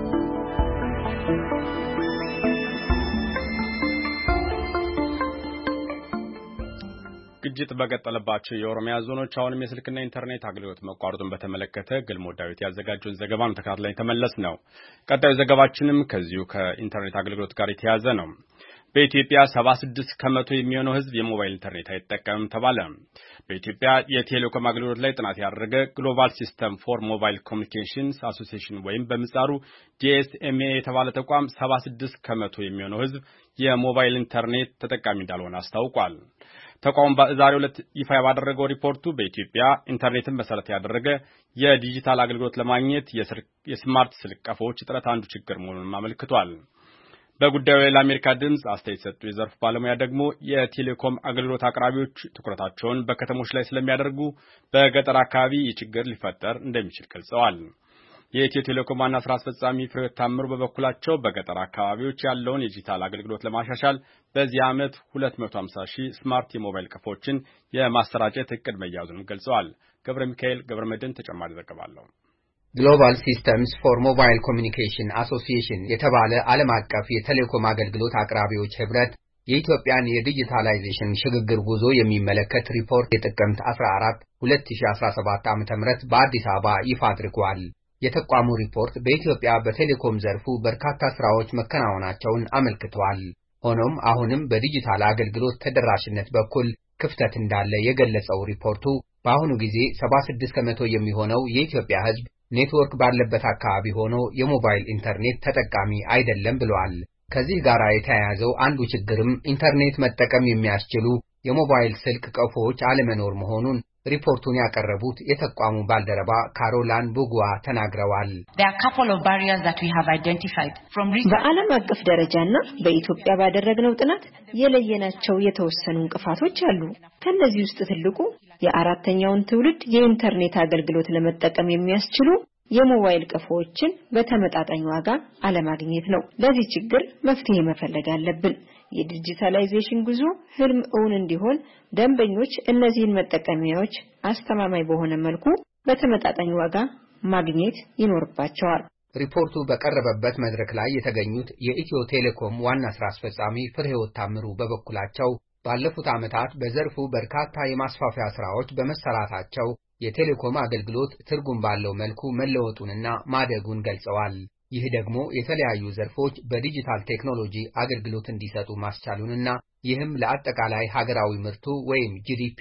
ግጭት በቀጠለባቸው የኦሮሚያ ዞኖች አሁንም የስልክና ኢንተርኔት አገልግሎት መቋረጡን በተመለከተ ገልሞ ዳዊት ያዘጋጀውን ዘገባን ተከታትለን ተመለስ ነው። ቀጣዩ ዘገባችንም ከዚሁ ከኢንተርኔት አገልግሎት ጋር የተያያዘ ነው። በኢትዮጵያ 76 ከመቶ የሚሆነው ህዝብ የሞባይል ኢንተርኔት አይጠቀምም ተባለ። በኢትዮጵያ የቴሌኮም አገልግሎት ላይ ጥናት ያደረገ ግሎባል ሲስተም ፎር ሞባይል ኮሚኒኬሽንስ አሶሲዬሽን ወይም በምጻሩ GSMA የተባለ ተቋም 76 ከመቶ የሚሆነው ህዝብ የሞባይል ኢንተርኔት ተጠቃሚ እንዳልሆነ አስታውቋል። ተቋሙ በዛሬው ዕለት ይፋ ባደረገው ሪፖርቱ በኢትዮጵያ ኢንተርኔትን መሰረት ያደረገ የዲጂታል አገልግሎት ለማግኘት የስማርት ስልክ ቀፎዎች እጥረት አንዱ ችግር መሆኑን አመልክቷል። በጉዳዩ ላይ ለአሜሪካ ድምጽ አስተያየት ሰጡ የዘርፉ ባለሙያ ደግሞ የቴሌኮም አገልግሎት አቅራቢዎች ትኩረታቸውን በከተሞች ላይ ስለሚያደርጉ በገጠር አካባቢ የችግር ሊፈጠር እንደሚችል ገልጸዋል። የኢትዮ ቴሌኮም ዋና ስራ አስፈጻሚ ፍሬሕይወት ታምሩ በበኩላቸው በገጠር አካባቢዎች ያለውን የዲጂታል አገልግሎት ለማሻሻል በዚህ ዓመት 250,000 ስማርት የሞባይል ቀፎችን የማሰራጨት እቅድ መያዙን ገልጸዋል። ገብረ ሚካኤል ገብረ መድህን ተጨማሪ ዘገባ አለው። ግሎባል ሲስተምስ ፎር ሞባይል ኮሚኒኬሽን አሶሲዬሽን የተባለ ዓለም አቀፍ የቴሌኮም አገልግሎት አቅራቢዎች ህብረት የኢትዮጵያን የዲጂታላይዜሽን ሽግግር ጉዞ የሚመለከት ሪፖርት የጥቅምት 14 2017 ዓ.ም በአዲስ አበባ ይፋ አድርጓል። የተቋሙ ሪፖርት በኢትዮጵያ በቴሌኮም ዘርፉ በርካታ ስራዎች መከናወናቸውን አመልክቷል። ሆኖም አሁንም በዲጂታል አገልግሎት ተደራሽነት በኩል ክፍተት እንዳለ የገለጸው ሪፖርቱ በአሁኑ ጊዜ 76 ከመቶ የሚሆነው የኢትዮጵያ ህዝብ ኔትወርክ ባለበት አካባቢ ሆኖ የሞባይል ኢንተርኔት ተጠቃሚ አይደለም ብሏል። ከዚህ ጋር የተያያዘው አንዱ ችግርም ኢንተርኔት መጠቀም የሚያስችሉ የሞባይል ስልክ ቀፎዎች አለመኖር መሆኑን ሪፖርቱን ያቀረቡት የተቋሙ ባልደረባ ካሮላን ቡጉዋ ተናግረዋል። በዓለም አቀፍ ደረጃና በኢትዮጵያ ባደረግነው ጥናት የለየናቸው የተወሰኑ እንቅፋቶች አሉ። ከነዚህ ውስጥ ትልቁ የአራተኛውን ትውልድ የኢንተርኔት አገልግሎት ለመጠቀም የሚያስችሉ የሞባይል ቀፎዎችን በተመጣጣኝ ዋጋ አለማግኘት ነው። ለዚህ ችግር መፍትሄ መፈለግ አለብን። የዲጂታላይዜሽን ጉዞ ህልም እውን እንዲሆን ደንበኞች እነዚህን መጠቀሚያዎች አስተማማኝ በሆነ መልኩ በተመጣጣኝ ዋጋ ማግኘት ይኖርባቸዋል። ሪፖርቱ በቀረበበት መድረክ ላይ የተገኙት የኢትዮ ቴሌኮም ዋና ስራ አስፈጻሚ ፍሬሕይወት ታምሩ በበኩላቸው ባለፉት ዓመታት በዘርፉ በርካታ የማስፋፊያ ስራዎች በመሰራታቸው የቴሌኮም አገልግሎት ትርጉም ባለው መልኩ መለወጡንና ማደጉን ገልጸዋል። ይህ ደግሞ የተለያዩ ዘርፎች በዲጂታል ቴክኖሎጂ አገልግሎት እንዲሰጡ ማስቻሉንና ይህም ለአጠቃላይ ሀገራዊ ምርቱ ወይም ጂዲፒ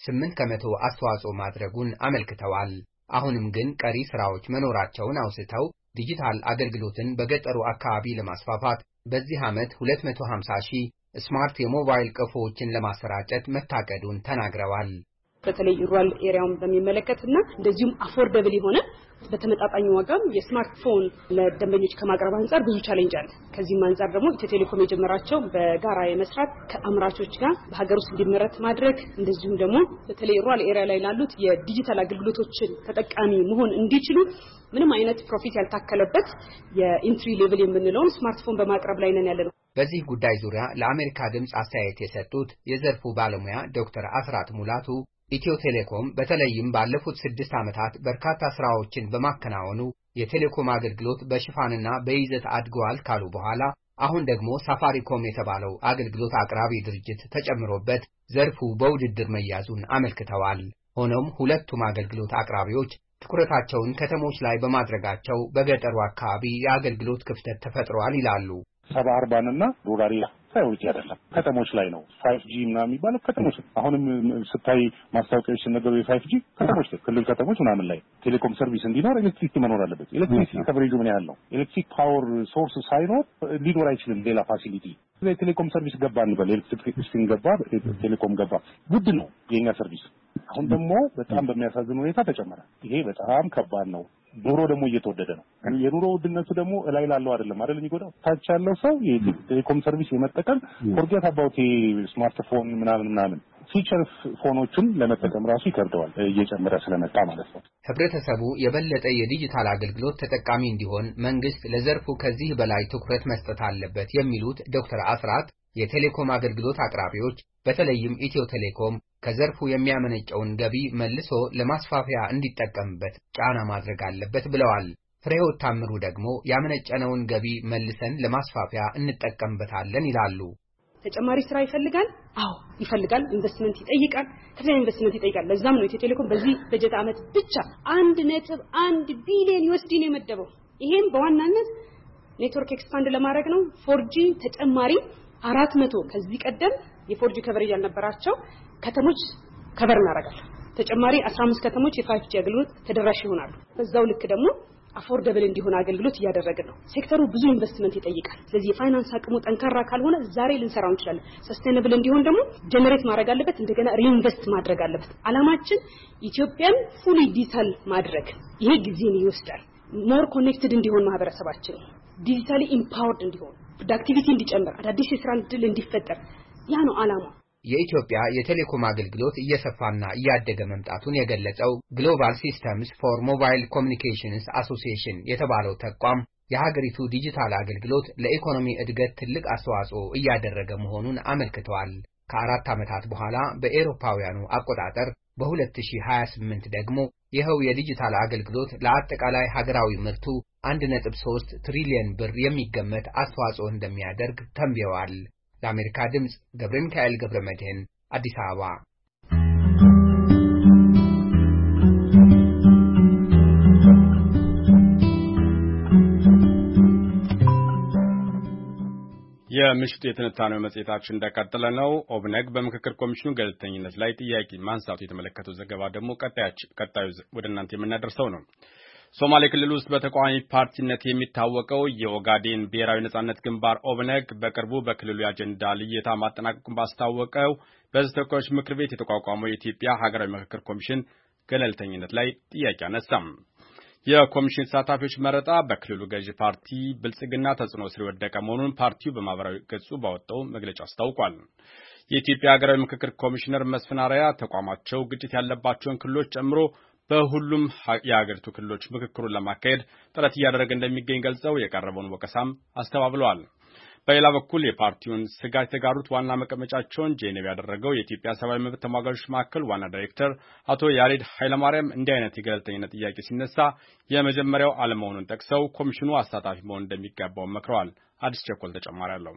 8% አስተዋጽኦ ማድረጉን አመልክተዋል። አሁንም ግን ቀሪ ስራዎች መኖራቸውን አውስተው ዲጂታል አገልግሎትን በገጠሩ አካባቢ ለማስፋፋት በዚህ ዓመት 250,000 ስማርት የሞባይል ቀፎዎችን ለማሰራጨት መታቀዱን ተናግረዋል። በተለይ ሩራል ኤሪያውን በሚመለከትና እንደዚሁም አፎርደብል የሆነ በተመጣጣኝ ዋጋም የስማርትፎን ለደንበኞች ከማቅረብ አንፃር ብዙ ቻሌንጅ አለ። ከዚህም አንፃር ደግሞ ኢትዮ ቴሌኮም የጀመራቸው በጋራ የመስራት ከአምራቾች ጋር በሀገር ውስጥ እንዲመረት ማድረግ እንደዚሁም ደግሞ በተለይ ሩራል ኤሪያ ላይ ላሉት የዲጂታል አገልግሎቶችን ተጠቃሚ መሆን እንዲችሉ ምንም አይነት ፕሮፊት ያልታከለበት የኢንትሪ ሌቭል የምንለውን ስማርትፎን በማቅረብ ላይ ነን ያለነው። በዚህ ጉዳይ ዙሪያ ለአሜሪካ ድምጽ አስተያየት የሰጡት የዘርፉ ባለሙያ ዶክተር አስራት ሙላቱ ኢትዮ ቴሌኮም በተለይም ባለፉት 6 ዓመታት በርካታ ስራዎችን በማከናወኑ የቴሌኮም አገልግሎት በሽፋንና በይዘት አድገዋል ካሉ በኋላ አሁን ደግሞ ሳፋሪኮም የተባለው አገልግሎት አቅራቢ ድርጅት ተጨምሮበት ዘርፉ በውድድር መያዙን አመልክተዋል። ሆኖም ሁለቱም አገልግሎት አቅራቢዎች ትኩረታቸውን ከተሞች ላይ በማድረጋቸው በገጠሩ አካባቢ የአገልግሎት ክፍተት ተፈጥሯል ይላሉ። ሰባ-አርባንና ሩራል ሳይውጭ አይደለም ከተሞች ላይ ነው 5G ምናምን የሚባለው ከተሞች አሁንም ስታይ ማስታወቂያዎች ሲነገሩ የ5G ከተሞች ክልል ከተሞች ምናምን ላይ ቴሌኮም ሰርቪስ እንዲኖር ኤሌክትሪክ መኖር አለበት። ኤሌክትሪክ ከቨሬጁ ምን ያህል ነው? ኤሌክትሪክ ፓወር ሶርስ ሳይኖር ሊኖር አይችልም ሌላ ፋሲሊቲ። ቴሌኮም ሰርቪስ ገባ እንበል ኤሌክትሪክ ገባ ቴሌኮም ገባ ጉድ ነው የኛ ሰርቪስ። አሁን ደግሞ በጣም በሚያሳዝን ሁኔታ ተጨመረ። ይሄ በጣም ከባድ ነው። ኑሮ ደግሞ እየተወደደ ነው። የኑሮ ውድነቱ ደግሞ ላይ ላለው አይደለም የሚጎዳው ታች ያለው ሰው የቴሌኮም ሰርቪስ የመጠቀም ፎርጌት አባውት ስማርትፎን ምናምን ፊቸር ፎኖችን ለመጠቀም ራሱ ይከብደዋል እየጨመረ ስለመጣ ማለት ነው። ህብረተሰቡ የበለጠ የዲጂታል አገልግሎት ተጠቃሚ እንዲሆን መንግስት ለዘርፉ ከዚህ በላይ ትኩረት መስጠት አለበት የሚሉት ዶክተር አስራት የቴሌኮም አገልግሎት አቅራቢዎች በተለይም ኢትዮ ቴሌኮም ከዘርፉ የሚያመነጨውን ገቢ መልሶ ለማስፋፊያ እንዲጠቀምበት ጫና ማድረግ አለበት ብለዋል። ፍሬህይወት ታምሩ ደግሞ ያመነጨነውን ገቢ መልሰን ለማስፋፊያ እንጠቀምበታለን ይላሉ። ተጨማሪ ስራ ይፈልጋል። አዎ ይፈልጋል። ኢንቨስትመንት ይጠይቃል። ከዚያ ኢንቨስትመንት ይጠይቃል። ለዛም ነው ኢትዮ ቴሌኮም በዚህ በጀት ዓመት ብቻ 1.1 ቢሊዮን USD ነው የመደበው። ይሄም በዋናነት ኔትወርክ ኤክስፓንድ ለማድረግ ነው። 4G ተጨማሪ 400 ከዚህ ቀደም የ4G ከቨሬጅ ያልነበራቸው ከተሞች ከቨር እናደርጋለን። ተጨማሪ 15 ከተሞች የ5G አገልግሎት ተደራሽ ይሆናሉ። በዛው ልክ ደግሞ አፎርደብል እንዲሆን አገልግሎት እያደረግን ነው። ሴክተሩ ብዙ ኢንቨስትመንት ይጠይቃል። ስለዚህ የፋይናንስ አቅሙ ጠንካራ ካልሆነ ዛሬ ልንሰራው እንችላለን። ሰስቴይነብል እንዲሆን ደግሞ ጀነሬት ማድረግ አለበት፣ እንደገና ሪኢንቨስት ማድረግ አለበት። አላማችን ኢትዮጵያን ፉሊ ዲጂታል ማድረግ። ይሄ ጊዜን ይወስዳል። ሞር ኮኔክትድ እንዲሆን ማህበረሰባችን ዲጂታሊ ኢምፓወርድ እንዲሆን ፕሮዳክቲቪቲ እንዲጨምር አዳዲስ የስራ ዕድል እንዲፈጠር ያ ነው አላማው። የኢትዮጵያ የቴሌኮም አገልግሎት እየሰፋና እያደገ መምጣቱን የገለጸው ግሎባል ሲስተምስ ፎር ሞባይል ኮሚኒኬሽንስ አሶሲዬሽን የተባለው ተቋም የሀገሪቱ ዲጂታል አገልግሎት ለኢኮኖሚ እድገት ትልቅ አስተዋጽኦ እያደረገ መሆኑን አመልክተዋል። ከ4 ዓመታት በኋላ በአውሮፓውያኑ አቆጣጠር በ2028 ደግሞ ይኸው የዲጂታል አገልግሎት ለአጠቃላይ ሀገራዊ ምርቱ 1.3 ትሪሊየን ብር የሚገመት አስተዋጽኦ እንደሚያደርግ ተንብየዋል። ለአሜሪካ ድምጽ ገብረ ሚካኤል ገብረ መድህን አዲስ አበባ። የምሽቱ የትንታኔው መጽሔታችን እንደቀጠለ ነው። ኦብነግ በምክክር ኮሚሽኑ ገለልተኝነት ላይ ጥያቄ ማንሳቱ የተመለከተው ዘገባ ደግሞ ቀጣዩ ወደ እናንተ የምናደርሰው ነው። ሶማሌ ክልል ውስጥ በተቃዋሚ ፓርቲነት የሚታወቀው የኦጋዴን ብሔራዊ ነጻነት ግንባር ኦብነግ በቅርቡ በክልሉ የአጀንዳ ልየታ ማጠናቀቁን ባስታወቀው በሕዝብ ተወካዮች ምክር ቤት የተቋቋመው የኢትዮጵያ ሀገራዊ ምክክር ኮሚሽን ገለልተኝነት ላይ ጥያቄ አነሳም። የኮሚሽን ተሳታፊዎች መረጣ በክልሉ ገዢ ፓርቲ ብልጽግና ተጽዕኖ ስር የወደቀ መሆኑን ፓርቲው በማህበራዊ ገጹ ባወጣው መግለጫ አስታውቋል። የኢትዮጵያ ሀገራዊ ምክክር ኮሚሽነር መስፍን አርአያ ተቋማቸው ግጭት ያለባቸውን ክልሎች ጨምሮ በሁሉም የሀገሪቱ ክልሎች ምክክሩን ለማካሄድ ጥረት እያደረገ እንደሚገኝ ገልጸው የቀረበውን ወቀሳም አስተባብለዋል። በሌላ በኩል የፓርቲውን ስጋት የተጋሩት ዋና መቀመጫቸውን ጄኔቭ ያደረገው የኢትዮጵያ ሰብአዊ መብት ተሟጋቾች ማዕከል ዋና ዳይሬክተር አቶ ያሬድ ኃይለማርያም እንዲህ አይነት የገለልተኝነት ጥያቄ ሲነሳ የመጀመሪያው አለመሆኑን ጠቅሰው ኮሚሽኑ አሳታፊ መሆን እንደሚገባው መክረዋል። አዲስ ቸኮል ተጨማሪ አለው።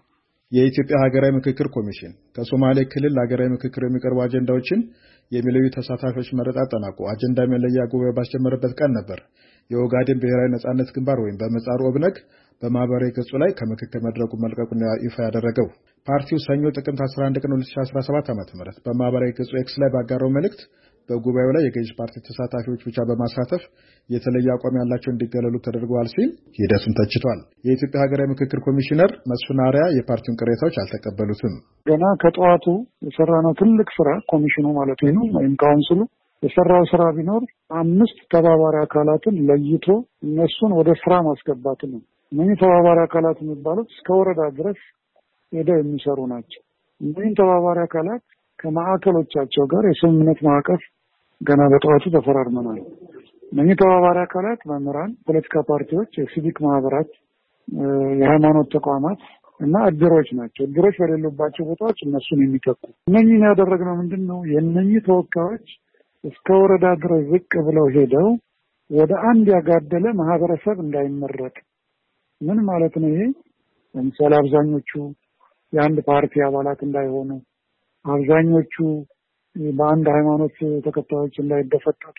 የኢትዮጵያ ሀገራዊ ምክክር ኮሚሽን ከሶማሌ ክልል ሀገራዊ ምክክር የሚቀርቡ አጀንዳዎችን የሚለዩ ተሳታፊዎች መረጣ አጠናቆ አጀንዳ መለያ ጉባኤ ባስጀመረበት ቀን ነበር የኦጋዴን ብሔራዊ ነጻነት ግንባር ወይም በመጻሩ ኦብነግ በማህበራዊ ገጹ ላይ ከምክክር መድረኩ መልቀቁን ይፋ ያደረገው። ፓርቲው ሰኞ ጥቅምት 11 ቀን 2017 ዓ.ም በማህበራዊ ገጹ ኤክስ ላይ ባጋራው መልእክት በጉባኤው ላይ የገዢ ፓርቲ ተሳታፊዎች ብቻ በማሳተፍ የተለየ አቋም ያላቸው እንዲገለሉ ተደርገዋል ሲል ሂደቱን ተችቷል። የኢትዮጵያ ሀገራዊ ምክክር ኮሚሽነር መስፍን አርአያ የፓርቲውን ቅሬታዎች አልተቀበሉትም። ገና ከጠዋቱ የሰራነው ትልቅ ስራ ኮሚሽኑ ማለት ነው ወይም ካውንስሉ የሰራው ስራ ቢኖር 5 ተባባሪ አካላትን ለይቶ እነሱን ወደ ስራ ማስገባት ነው። እነዚህ ተባባሪ አካላት የሚባሉት እስከ ወረዳ ድረስ ሄደው የሚሰሩ ናቸው። እነዚህ ተባባሪ አካላት ከማዕከሎቻቸው ጋር የስምምነት ማዕቀፍ ገና በጠዋቱ ተፈራርመናል። እነዚህ ተባባሪ አካላት መምህራን፣ ፖለቲካ ፓርቲዎች፣ የሲቪክ ማህበራት፣ የሃይማኖት ተቋማት እና እድሮች ናቸው። እድሮች በሌሉባቸው ቦታዎች እነሱን የሚተኩ እነኚህን ያደረግነው ምንድነው? የእነኚህ ተወካዮች እስከ ወረዳ ድረስ ዝቅ ብለው ሄደው ወደ አንድ ያጋደለ ማህበረሰብ እንዳይመረጥ። ምን ማለት ነው ይሄ? ለምሳሌ አብዛኞቹ የአንድ ፓርቲ አባላት እንዳይሆኑ፣ አብዛኞቹ በአንድ ሃይማኖት ተከታዮች እንዳይደፈጠጡ፣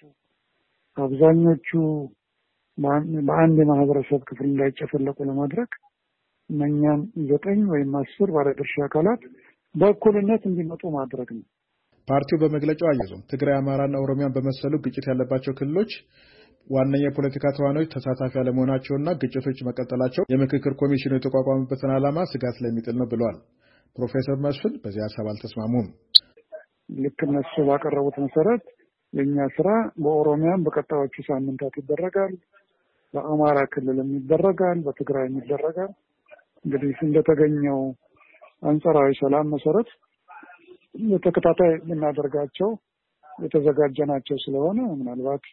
አብዛኞቹ በአንድ የማህበረሰብ ክፍል እንዳይጨፈለቁ ለማድረግ እነኛን 9 ወይም 10 ባለድርሻ አካላት በእኩልነት እንዲመጡ ማድረግ ነው። ፓርቲው በመግለጫው አያይዞም ትግራይ፣ አማራና ኦሮሚያን በመሰሉ ግጭት ያለባቸው ክልሎች ዋነኛ የፖለቲካ ተዋናዮች ተሳታፊ ያለመሆናቸውና ግጭቶች መቀጠላቸው የምክክር ኮሚሽኑ የተቋቋመበትን ዓላማ ስጋት ላይ የሚጥል ነው ብለዋል። ፕሮፌሰር መስፍን በዚህ ሐሳብ አልተስማሙም። ልክ እነሱ ባቀረቡት መሰረት የኛ ስራ በኦሮሚያም በቀጣዮቹ ሳምንታት ይደረጋል፣ በአማራ ክልልም ይደረጋል፣ በትግራይም ይደረጋል። እንግዲህ እንደተገኘው አንጻራዊ ሰላም መሰረት በተከታታይ የምናደርጋቸው የተዘጋጀናቸው ስለሆነ ምናልባት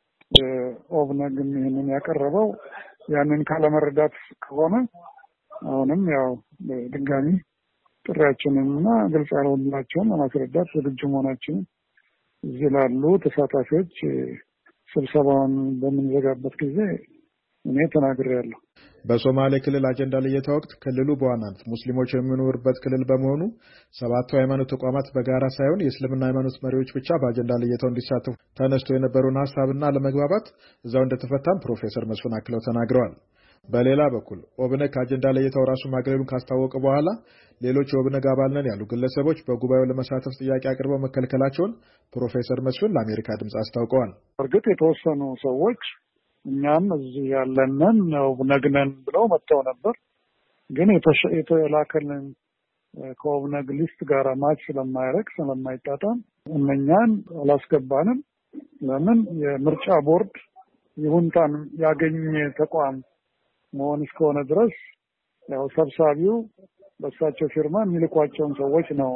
ኦብነግም ይሄንን ያቀረበው ያንን ካለመረዳት ከሆነ አሁንም ያው ድጋሚ ጥሪያችንንና ግልጽ ያልሆንላቸውን ለማስረዳት ዝግጁ መሆናችንን እዚህ ላሉ ተሳታፊዎች ስብሰባውን በምንዘጋበት ጊዜ እኔ ተናግሬያለሁ። በሶማሌ ክልል አጀንዳ ልየታ ወቅት ክልሉ በዋናነት ሙስሊሞች የሚኖሩበት ክልል በመሆኑ 7 ሃይማኖት ተቋማት በጋራ ሳይሆን የእስልምና ሃይማኖት መሪዎች ብቻ በአጀንዳ ልየታው እንዲሳተፉ ተነስቶ የነበረውን ሐሳብና ለመግባባት እዛው እንደተፈታም ፕሮፌሰር መስፍን አክለው ተናግረዋል። በሌላ በኩል ኦብነግ አጀንዳ ልየታው ራሱ ማግለሉን ካስታወቀ በኋላ ሌሎች ኦብነግ አባል ነን ያሉ ግለሰቦች በጉባኤው ለመሳተፍ ጥያቄ አቅርበው መከልከላቸውን ፕሮፌሰር መስፍን ለአሜሪካ ድምጽ አስታውቀዋል። እርግጥ የተወሰኑ ሰዎች እኛም እዚህ ያለንን ኦብነግ ነን ብለው መጥተው ነበር። ግን የተላከልን ከኦብነግ ሊስት ጋር ማች ስለማይጣጣም እነኛን አላስገባንም። ለምን? የምርጫ ቦርድ ይሁንታን ያገኘ ተቋም መሆን እስከሆነ ድረስ ያው ሰብሳቢው በእሳቸው ፊርማ የሚልኳቸውን ሰዎች ነው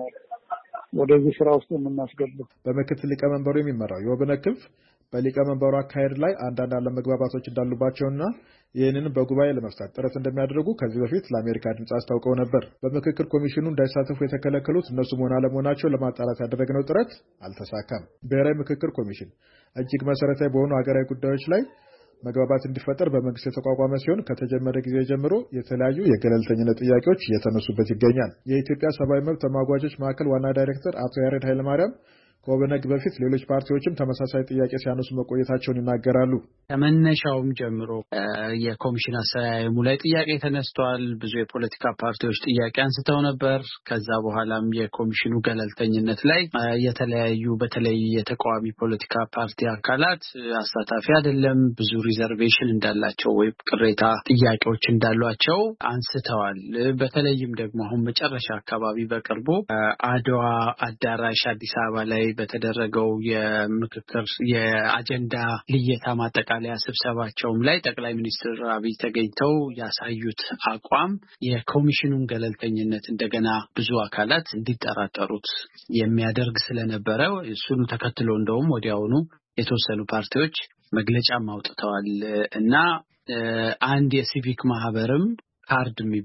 ወደዚህ ስራ ውስጥ የምናስገባው። በምክትል ሊቀመንበሩ የሚመራው የኦብነግ ክንፍ በሊቀመንበሩ አካሄድ ላይ አንዳንድ አለመግባባቶች እንዳሉባቸውና ይህንንም በጉባኤ ለመፍታት ጥረት እንደሚያደርጉ ከዚህ በፊት ለአሜሪካ ድምጽ አስታውቀው ነበር። በምክክር ኮሚሽኑ እንዳይሳተፉ የተከለከሉት እነሱ መሆን አለመሆናቸው ለማጣራት ያደረግነው ጥረት አልተሳካም። ብሔራዊ ምክክር ኮሚሽን እጅግ መሰረታዊ በሆኑ ሀገራዊ ጉዳዮች ላይ መግባባት እንዲፈጠር በመንግስት የተቋቋመ ሲሆን ከተጀመረ ጊዜ ጀምሮ የተለያዩ የገለልተኝነት ጥያቄዎች እየተነሱበት ይገኛል። የኢትዮጵያ ሰብአዊ መብት ተሟጋቾች ማዕከል ዋና ዳይሬክተር አቶ ያሬድ ኃይለማርያም ከኦብነግ በፊት ሌሎች ፓርቲዎችም ተመሳሳይ ጥያቄ ሲያነሱ መቆየታቸውን ይናገራሉ። ከመነሻውም ጀምሮ የኮሚሽን አሰያየሙ ላይ ጥያቄ ተነስቷል። ብዙ የፖለቲካ ፓርቲዎች ጥያቄ አንስተው ነበር። ከዛ በኋላም የኮሚሽኑ ገለልተኝነት ላይ የተለያዩ በተለይ የተቃዋሚ ፖለቲካ ፓርቲ አካላት አሳታፊ አይደለም፣ ብዙ ሪዘርቬሽን እንዳላቸው ወይ ቅሬታ ጥያቄዎች እንዳሏቸው አንስተዋል። በተለይም ደግሞ አሁን መጨረሻ አካባቢ በቅርቡ አድዋ አዳራሽ አዲስ አበባ ላይ በተደረገው የምክክር የአጀንዳ ልየታ ማጠቃለያ ስብሰባቸውም ላይ ጠቅላይ ሚኒስትር አብይ ተገኝተው ያሳዩት አቋም የኮሚሽኑን ገለልተኝነት እንደገና ብዙ አካላት እንዲጠራጠሩት የሚያደርግ ስለነበረ እሱኑ ተከትሎ እንደውም ወዲያውኑ የተወሰኑ ፓርቲዎች መግለጫም አውጥተዋል እና አንድ የሲቪክ ማህበርም ካርድ የሚባል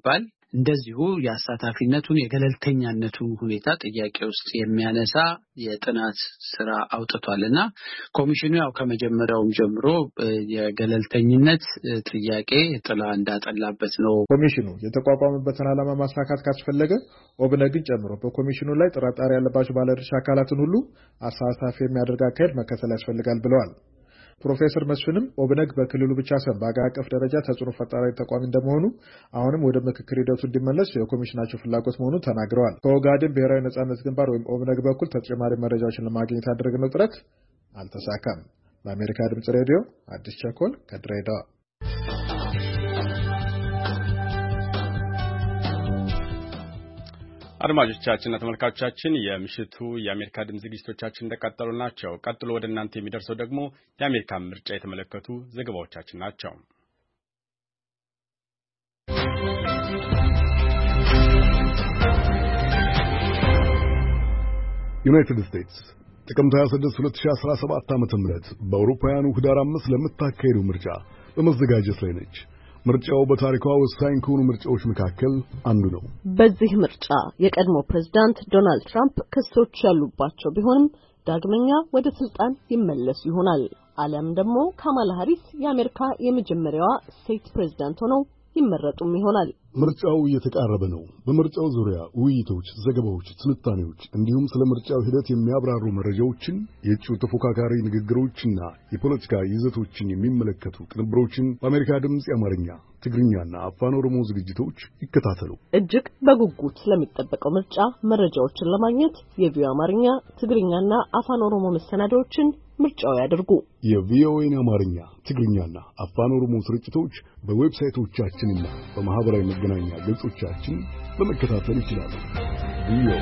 እንደዚሁ የአሳታፊነቱን የገለልተኛነቱን ሁኔታ ጥያቄ ውስጥ የሚያነሳ የጥናት ስራ አውጥቷልና ኮሚሽኑ ያው ከመጀመሪያውም ጀምሮ የገለልተኝነት ጥያቄ ጥላ እንዳጠላበት ነው። ኮሚሽኑ የተቋቋመበትን ዓላማ ማሳካት ካስፈለገ ኦብነግን ጨምሮ በኮሚሽኑ ላይ ጥርጣሬ ያለባቸው ባለድርሻ አካላትን ሁሉ አሳታፊ የሚያደርግ አካሄድ መከተል ያስፈልጋል ብለዋል። ፕሮፌሰር መስፍንም ኦብነግ በክልሉ ብቻ ሳይሆን በአገር አቀፍ ደረጃ ተጽዕኖ ፈጣሪ ተቋም እንደመሆኑ አሁንም ወደ ምክክር ሂደቱ እንዲመለስ የኮሚሽናቸው ፍላጎት መሆኑን ተናግረዋል። ከኦጋዴን ብሔራዊ ነጻነት ግንባር ወይም ኦብነግ በኩል ተጨማሪ መረጃዎችን ለማግኘት ያደረግነው ጥረት አልተሳካም። ለአሜሪካ ድምጽ ሬዲዮ አዲስ ቸኮል ከድሬዳዋ። አድማጮቻችንና ተመልካቾቻችን የምሽቱ የአሜሪካ ድምጽ ዝግጅቶቻችን እንደቀጠሉ ናቸው። ቀጥሎ ወደ እናንተ የሚደርሰው ደግሞ የአሜሪካ ምርጫ የተመለከቱ ዘገባዎቻችን ናቸው። ዩናይትድ ስቴትስ ጥቅምት 26 2017 ዓ.ም በአውሮፓውያኑ ህዳር 5 ለምታካሄደው ምርጫ በመዘጋጀት ላይ ነች። ምርጫው በታሪኳ ወሳኝ ከሆኑ ምርጫዎች መካከል አንዱ ነው። በዚህ ምርጫ የቀድሞ ፕሬዝዳንት ዶናልድ ትራምፕ ክሶች ያሉባቸው ቢሆንም ዳግመኛ ወደ ስልጣን ይመለሱ ይሆናል። አለም ደግሞ ካማላ ሃሪስ የአሜሪካ የመጀመሪያዋ ሴት ፕሬዝዳንት ሆነው ይመረጡም ይሆናል። ምርጫው እየተቃረበ ነው። በምርጫው ዙሪያ ውይይቶች፣ ዘገባዎች፣ ትንታኔዎች እንዲሁም ስለ ምርጫው ሂደት የሚያብራሩ መረጃዎችን፣ የእጩ ተፎካካሪ ንግግሮችና የፖለቲካ ይዘቶችን የሚመለከቱ ቅንብሮችን በአሜሪካ ድምጽ የአማርኛ፣ ትግርኛና አፋን ኦሮሞ ዝግጅቶች ይከታተሉ። እጅግ በጉጉት ስለሚጠበቀው ምርጫ መረጃዎችን ለማግኘት የቪኦኤ አማርኛ፣ ትግርኛና አፋን ኦሮሞ መሰናዶዎችን ምርጫው ያድርጉ። የቪኦኤ አማርኛ፣ ትግርኛና አፋን ኦሮሞ ስርጭቶች በዌብሳይቶቻችንና በማህበራዊ መገናኛ ገጾቻችን በመከታተል ይችላሉ። ቪኦኤ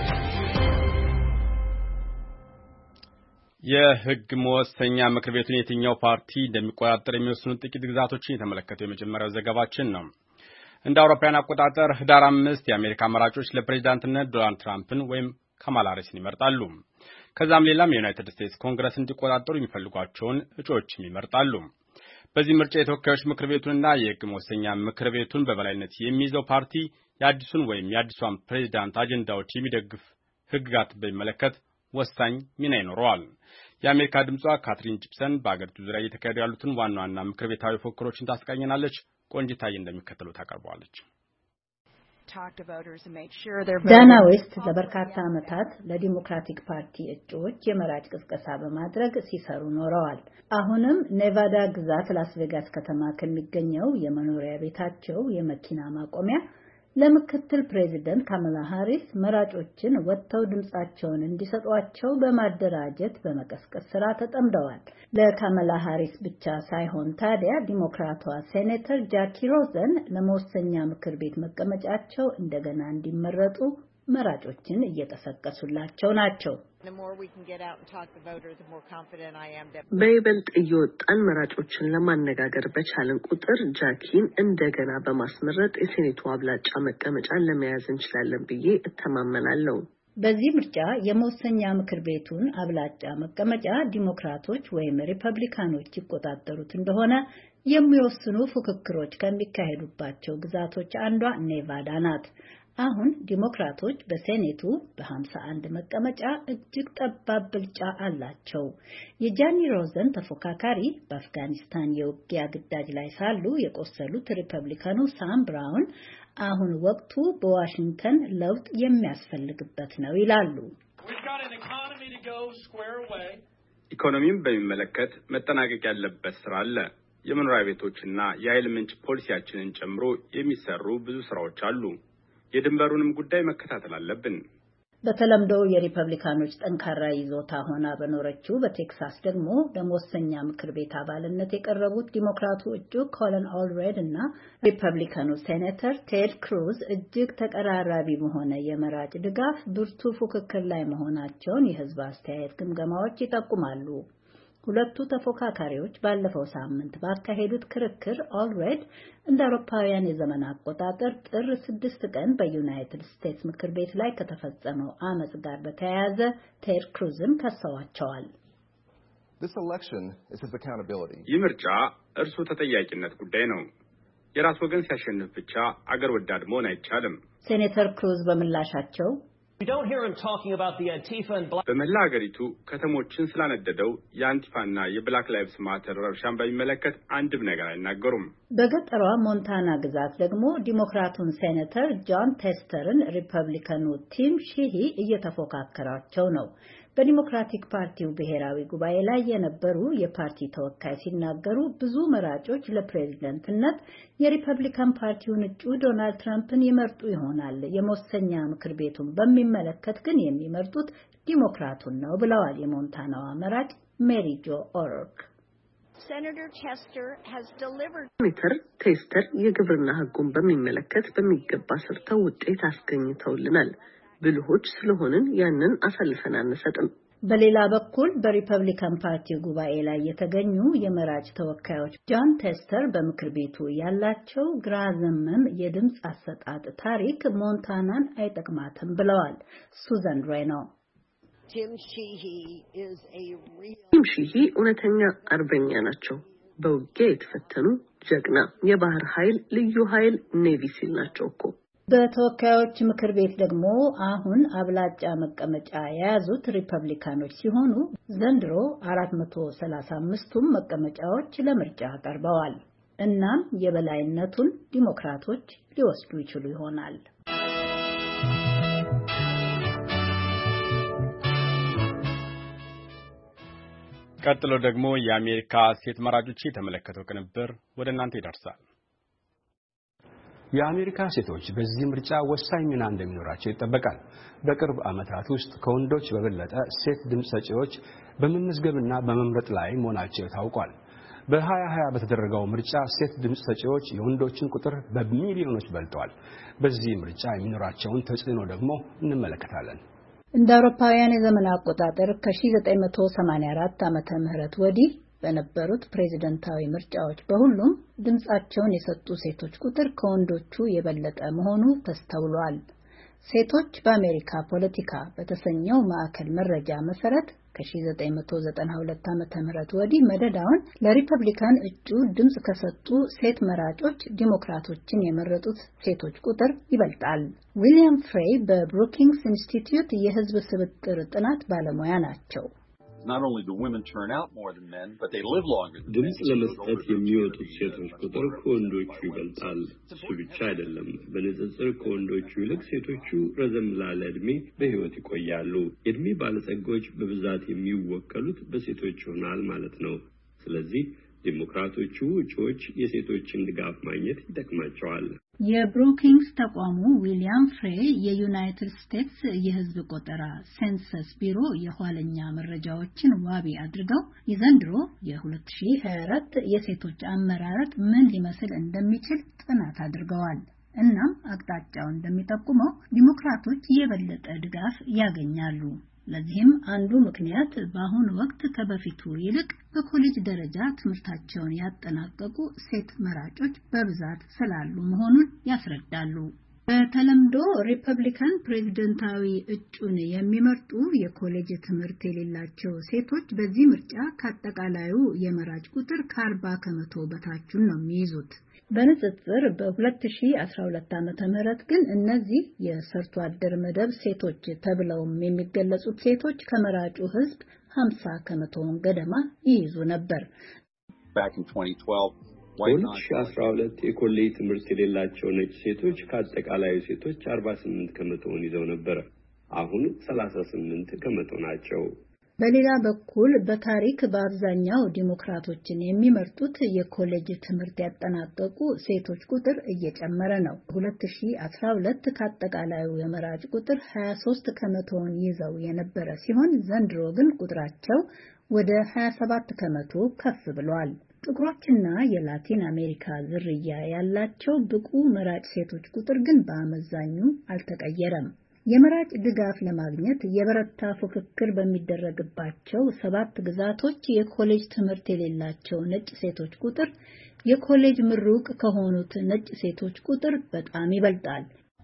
የህግ መወሰኛ ምክር ቤቱን የትኛው ፓርቲ እንደሚቆጣጠር የሚወስኑ ጥቂት ግዛቶችን የተመለከተው የመጀመሪያው ዘገባችን ነው። እንደ አውሮፓውያን አቆጣጠር ህዳር 5 የአሜሪካ መራጮች ለፕሬዝዳንትነት ዶናልድ ትራምፕን ወይም ካማላ ሃሪስን ይመርጣሉ። ከዛም ሌላም የዩናይትድ ስቴትስ ኮንግረስ እንዲቆጣጠሩ የሚፈልጓቸውን እጩዎችም ይመርጣሉ። በዚህ ምርጫ የተወካዮች ምክር ቤቱንና የህግ መወሰኛ ምክር ቤቱን በበላይነት የሚይዘው ፓርቲ የአዲሱን ወይም የአዲሷን ፕሬዝዳንት አጀንዳዎች የሚደግፍ ህግጋት በሚመለከት ወሳኝ ሚና ይኖረዋል። የአሜሪካ ድምጿ ካትሪን ጂፕሰን በአገሪቱ ዙሪያ እየተካሄዱ ያሉትን ዋና ዋና ምክር ቤታዊ ፉክክሮችን ታስቃኘናለች። ቆንጅታዬ እንደሚከተለው ታቀርበዋለች። ዳና ዌስት ለበርካታ ዓመታት ለዲሞክራቲክ ፓርቲ እጩዎች የመራጭ ቅስቀሳ በማድረግ ሲሰሩ ኖረዋል። አሁንም ኔቫዳ ግዛት ላስ ቬጋስ ከተማ ከሚገኘው የመኖሪያ ቤታቸው የመኪና ማቆሚያ ለምክትል ፕሬዚደንት ካማላ ሃሪስ መራጮችን ወጥተው ድምጻቸውን እንዲሰጧቸው በማደራጀት በመቀስቀስ ስራ ተጠምደዋል። ለካማላ ሃሪስ ብቻ ሳይሆን ታዲያ ዲሞክራቷ ሴኔተር ጃኪ ሮዘን ለመወሰኛ ምክር ቤት መቀመጫቸው እንደገና እንዲመረጡ መራጮችን እየቀሰቀሱላቸው ናቸው። በይበልጥ እየወጣን መራጮችን ለማነጋገር በቻለን ቁጥር ጃኪን እንደገና በማስመረጥ የሴኔቱ አብላጫ መቀመጫን ለመያዝ እንችላለን ብዬ እተማመናለሁ። በዚህ ምርጫ የመወሰኛ ምክር ቤቱን አብላጫ መቀመጫ ዲሞክራቶች ወይም ሪፐብሊካኖች ይቆጣጠሩት እንደሆነ የሚወስኑ ፉክክሮች ከሚካሄዱባቸው ግዛቶች አንዷ ኔቫዳ ናት። አሁን ዲሞክራቶች በሴኔቱ በ51 መቀመጫ እጅግ ጠባብ ብልጫ አላቸው። የጃኒ ሮዘን ተፎካካሪ በአፍጋኒስታን የውጊያ ግዳጅ ላይ ሳሉ የቆሰሉት ሪፐብሊካኑ ሳም ብራውን አሁን ወቅቱ በዋሽንግተን ለውጥ የሚያስፈልግበት ነው ይላሉ። ኢኮኖሚን በሚመለከት መጠናቀቅ ያለበት ስራ አለ። የመኖሪያ ቤቶችና የኃይል ምንጭ ፖሊሲያችንን ጨምሮ የሚሰሩ ብዙ ስራዎች አሉ። የድንበሩንም ጉዳይ መከታተል አለብን። በተለምዶ የሪፐብሊካኖች ጠንካራ ይዞታ ሆና በኖረችው በቴክሳስ ደግሞ ለመወሰኛ ምክር ቤት አባልነት የቀረቡት ዲሞክራቱ እጩ ኮሊን ኦልሬድ እና ሪፐብሊካኑ ሴኔተር ቴድ ክሩዝ እጅግ ተቀራራቢ በሆነ የመራጭ ድጋፍ ብርቱ ፉክክር ላይ መሆናቸውን የሕዝብ አስተያየት ግምገማዎች ይጠቁማሉ። ሁለቱ ተፎካካሪዎች ባለፈው ሳምንት ባካሄዱት ክርክር ኦልሬድ እንደ አውሮፓውያን የዘመን አቆጣጠር ጥር 6 ቀን በዩናይትድ ስቴትስ ምክር ቤት ላይ ከተፈጸመው አመጽ ጋር በተያያዘ ቴድ ክሩዝን ከሰዋቸዋል። ይህ ምርጫ እርሱ ተጠያቂነት ጉዳይ ነው። የራስ ወገን ሲያሸንፍ ብቻ አገር ወዳድ መሆን አይቻልም። ሴኔተር ክሩዝ በምላሻቸው በመላ ሀገሪቱ ከተሞችን ስላነደደው የአንቲፋና የብላክ ላይቭስ ማተር ረብሻን በሚመለከት አንድም ነገር አይናገሩም። በገጠሯ ሞንታና ግዛት ደግሞ ዲሞክራቱን ሴኔተር ጆን ቴስተርን ሪፐብሊካኑ ቲም ሺሂ እየተፎካከራቸው ነው። በዲሞክራቲክ ፓርቲው ብሔራዊ ጉባኤ ላይ የነበሩ የፓርቲ ተወካይ ሲናገሩ ብዙ መራጮች ለፕሬዝደንትነት የሪፐብሊካን ፓርቲውን እጩ ዶናልድ ትራምፕን ይመርጡ ይሆናል፣ የመወሰኛ ምክር ቤቱን በሚመለከት ግን የሚመርጡት ዲሞክራቱን ነው ብለዋል የሞንታናዋ መራጭ ሜሪ ጆ ኦሮርክ። ሴኔተር ቴስተር የግብርና ሕጉን በሚመለከት በሚገባ ሰርተው ውጤት አስገኝተውልናል። ብልሆች ስለሆንን ያንን አሳልፈን አንሰጥም። በሌላ በኩል በሪፐብሊካን ፓርቲው ጉባኤ ላይ የተገኙ የመራጭ ተወካዮች ጆን ቴስተር በምክር ቤቱ ያላቸው ግራ ዘመም የድምፅ አሰጣጥ ታሪክ ሞንታናን አይጠቅማትም ብለዋል። ሱዛን ሬኖ ቲም ሺሂ እውነተኛ አርበኛ ናቸው። በውጊያ የተፈተኑ ጀግና፣ የባህር ኃይል ልዩ ኃይል ኔቪ ሲል ናቸው እኮ። በተወካዮች ምክር ቤት ደግሞ አሁን አብላጫ መቀመጫ የያዙት ሪፐብሊካኖች ሲሆኑ ዘንድሮ 435ቱም መቀመጫዎች ለምርጫ ቀርበዋል። እናም የበላይነቱን ዲሞክራቶች ሊወስዱ ይችሉ ይሆናል። ቀጥሎ ደግሞ የአሜሪካ ሴት መራጮች የተመለከተው ቅንብር ወደ እናንተ ይደርሳል። የአሜሪካ ሴቶች በዚህ ምርጫ ወሳኝ ሚና እንደሚኖራቸው ይጠበቃል። በቅርብ ዓመታት ውስጥ ከወንዶች በበለጠ ሴት ድምፅ ሰጪዎች በመመዝገብና በመምረጥ ላይ መሆናቸው ታውቋል። በ2020 በተደረገው ምርጫ ሴት ድምፅ ሰጪዎች የወንዶችን ቁጥር በሚሊዮኖች በልጠዋል። በዚህ ምርጫ የሚኖራቸውን ተጽዕኖ ደግሞ እንመለከታለን። እንደ አውሮፓውያን የዘመን አቆጣጠር ከ1984 ዓመተ ምህረት ወዲህ በነበሩት ፕሬዝደንታዊ ምርጫዎች በሁሉም ድምጻቸውን የሰጡ ሴቶች ቁጥር ከወንዶቹ የበለጠ መሆኑ ተስተውሏል። ሴቶች በአሜሪካ ፖለቲካ በተሰኘው ማዕከል መረጃ መሰረት ከ1992 ዓመተ ምህረት ወዲህ መደዳውን ለሪፐብሊካን እጩ ድምጽ ከሰጡ ሴት መራጮች ዲሞክራቶችን የመረጡት ሴቶች ቁጥር ይበልጣል። ዊሊያም ፍሬይ በብሩኪንግስ ኢንስቲትዩት የሕዝብ ስብጥር ጥናት ባለሙያ ናቸው። ድምፅ ለመስጠት የሚወጡት ሴቶች ቁጥር ከወንዶቹ ይበልጣል። እሱ ብቻ አይደለም። በንጽጽር ከወንዶቹ ይልቅ ሴቶቹ ረዘም ላለ ዕድሜ በሕይወት ይቆያሉ። የዕድሜ ባለጸጎች በብዛት የሚወከሉት በሴቶች ይሆናል ማለት ነው። ስለዚህ ዲሞክራቶቹ እጩዎች የሴቶችን ድጋፍ ማግኘት ይጠቅማቸዋል። የብሩኪንግስ ተቋሙ ዊሊያም ፍሬ የዩናይትድ ስቴትስ የሕዝብ ቆጠራ ሴንሰስ ቢሮ የኋለኛ መረጃዎችን ዋቢ አድርገው የዘንድሮ የ2024 የሴቶች አመራረጥ ምን ሊመስል እንደሚችል ጥናት አድርገዋል። እናም አቅጣጫው እንደሚጠቁመው ዲሞክራቶች የበለጠ ድጋፍ ያገኛሉ። ለዚህም አንዱ ምክንያት በአሁኑ ወቅት ከበፊቱ ይልቅ በኮሌጅ ደረጃ ትምህርታቸውን ያጠናቀቁ ሴት መራጮች በብዛት ስላሉ መሆኑን ያስረዳሉ። በተለምዶ ሪፐብሊካን ፕሬዝደንታዊ እጩን የሚመርጡ የኮሌጅ ትምህርት የሌላቸው ሴቶች በዚህ ምርጫ ከአጠቃላዩ የመራጭ ቁጥር ከ40 ከመቶ በታቹን ነው የሚይዙት። በንጽጽር በ2012 ዓመተ ምህረት ግን እነዚህ የሰርቶ አደር መደብ ሴቶች ተብለውም የሚገለጹት ሴቶች ከመራጩ ሕዝብ 50 ከመቶውን ገደማ ይይዙ ነበር። በ2012 የኮሌጅ ትምህርት የሌላቸው ነጭ ሴቶች ከአጠቃላዩ ሴቶች 48 ከመቶውን ይዘው ነበር። አሁን 38 ከመቶ ናቸው። በሌላ በኩል በታሪክ በአብዛኛው ዲሞክራቶችን የሚመርጡት የኮሌጅ ትምህርት ያጠናቀቁ ሴቶች ቁጥር እየጨመረ ነው። 2012 ከአጠቃላዩ የመራጭ ቁጥር 23 ከመቶውን ይዘው የነበረ ሲሆን ዘንድሮ ግን ቁጥራቸው ወደ 27 ከመቶ ከፍ ብሏል። ጥቁሮችና የላቲን አሜሪካ ዝርያ ያላቸው ብቁ መራጭ ሴቶች ቁጥር ግን በአመዛኙ አልተቀየረም። የመራጭ ድጋፍ ለማግኘት የበረታ ፉክክር በሚደረግባቸው 7 ግዛቶች የኮሌጅ ትምህርት የሌላቸው ነጭ ሴቶች ቁጥር የኮሌጅ ምሩቅ ከሆኑት ነጭ ሴቶች ቁጥር በጣም ይበልጣል።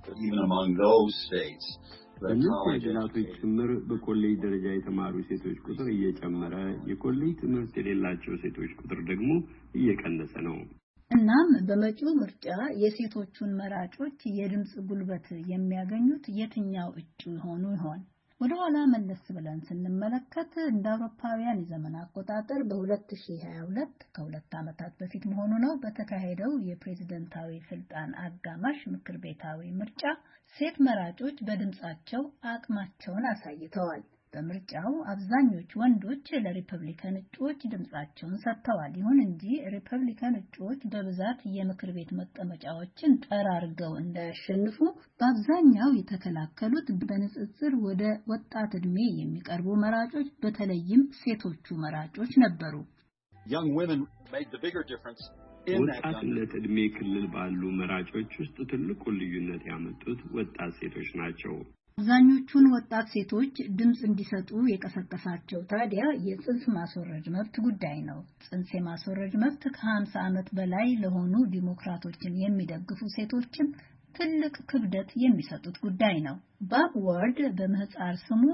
በእነዚህ ግዛቶች ጭምር በኮሌጅ ደረጃ የተማሩ ሴቶች ቁጥር እየጨመረ የኮሌጅ ትምህርት የሌላቸው ሴቶች ቁጥር ደግሞ እየቀነሰ ነው። እናም በመጪው ምርጫ የሴቶቹን መራጮች የድምጽ ጉልበት የሚያገኙት የትኛው እጩ ሆኑ ይሆን? ወደ ኋላ መለስ ብለን ስንመለከት እንደ አውሮፓውያን የዘመን አቆጣጠር በ2022 ከሁለት ዓመታት በፊት መሆኑ ነው በተካሄደው የፕሬዝዳንታዊ ስልጣን አጋማሽ ምክር ቤታዊ ምርጫ ሴት መራጮች በድምጻቸው አቅማቸውን አሳይተዋል። በምርጫው አብዛኞቹ ወንዶች ለሪፐብሊካን እጩዎች ድምጻቸውን ሰጥተዋል። ይሁን እንጂ ሪፐብሊካን እጩዎች በብዛት የምክር ቤት መቀመጫዎችን ጠራርገው እንዳያሸንፉ በአብዛኛው የተከላከሉት በንጽጽር ወደ ወጣት ዕድሜ የሚቀርቡ መራጮች በተለይም ሴቶቹ መራጮች ነበሩ። ወጣትነት ዕድሜ ክልል ባሉ መራጮች ውስጥ ትልቁ ልዩነት ያመጡት ወጣት ሴቶች ናቸው። አብዛኞቹን ወጣት ሴቶች ድምጽ እንዲሰጡ የቀሰቀሳቸው ታዲያ የጽንስ ማስወረድ መብት ጉዳይ ነው። ጽንስ የማስወረድ መብት ከ50 ዓመት በላይ ለሆኑ ዲሞክራቶችን የሚደግፉ ሴቶችም ትልቅ ክብደት የሚሰጡት ጉዳይ ነው። ባብ ዋርድ በምህጻር ስሙ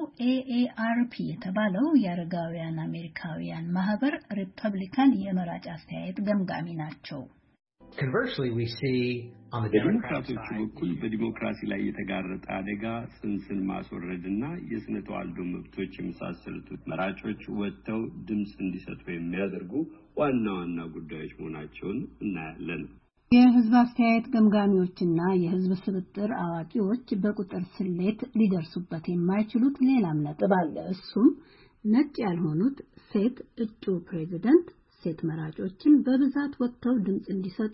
AARP የተባለው የአረጋውያን አሜሪካውያን ማህበር ሪፐብሊካን የመራጭ አስተያየት ገምጋሚ ናቸው። Conversely, we see on the Democratic በኩል በዲሞክራሲ ላይ የተጋረጠ አደጋ ጽንስን ማስወረድና የስነ ተዋልዶ መብቶች የመሳሰሉት መራጮች ወጥተው ድምጽ እንዲሰጡ የሚያደርጉ ዋና ዋና ጉዳዮች መሆናቸውን እናያለን። የህዝብ አስተያየት ገምጋሚዎችና የህዝብ ስብጥር አዋቂዎች በቁጥር ስሌት ሊደርሱበት የማይችሉት ሌላም ነጥብ አለ። እሱም ነጭ ያልሆኑት ሴት እጩ ፕሬዝዳንት ሴት መራጮችን በብዛት ወጥተው ድምጽ እንዲሰጡ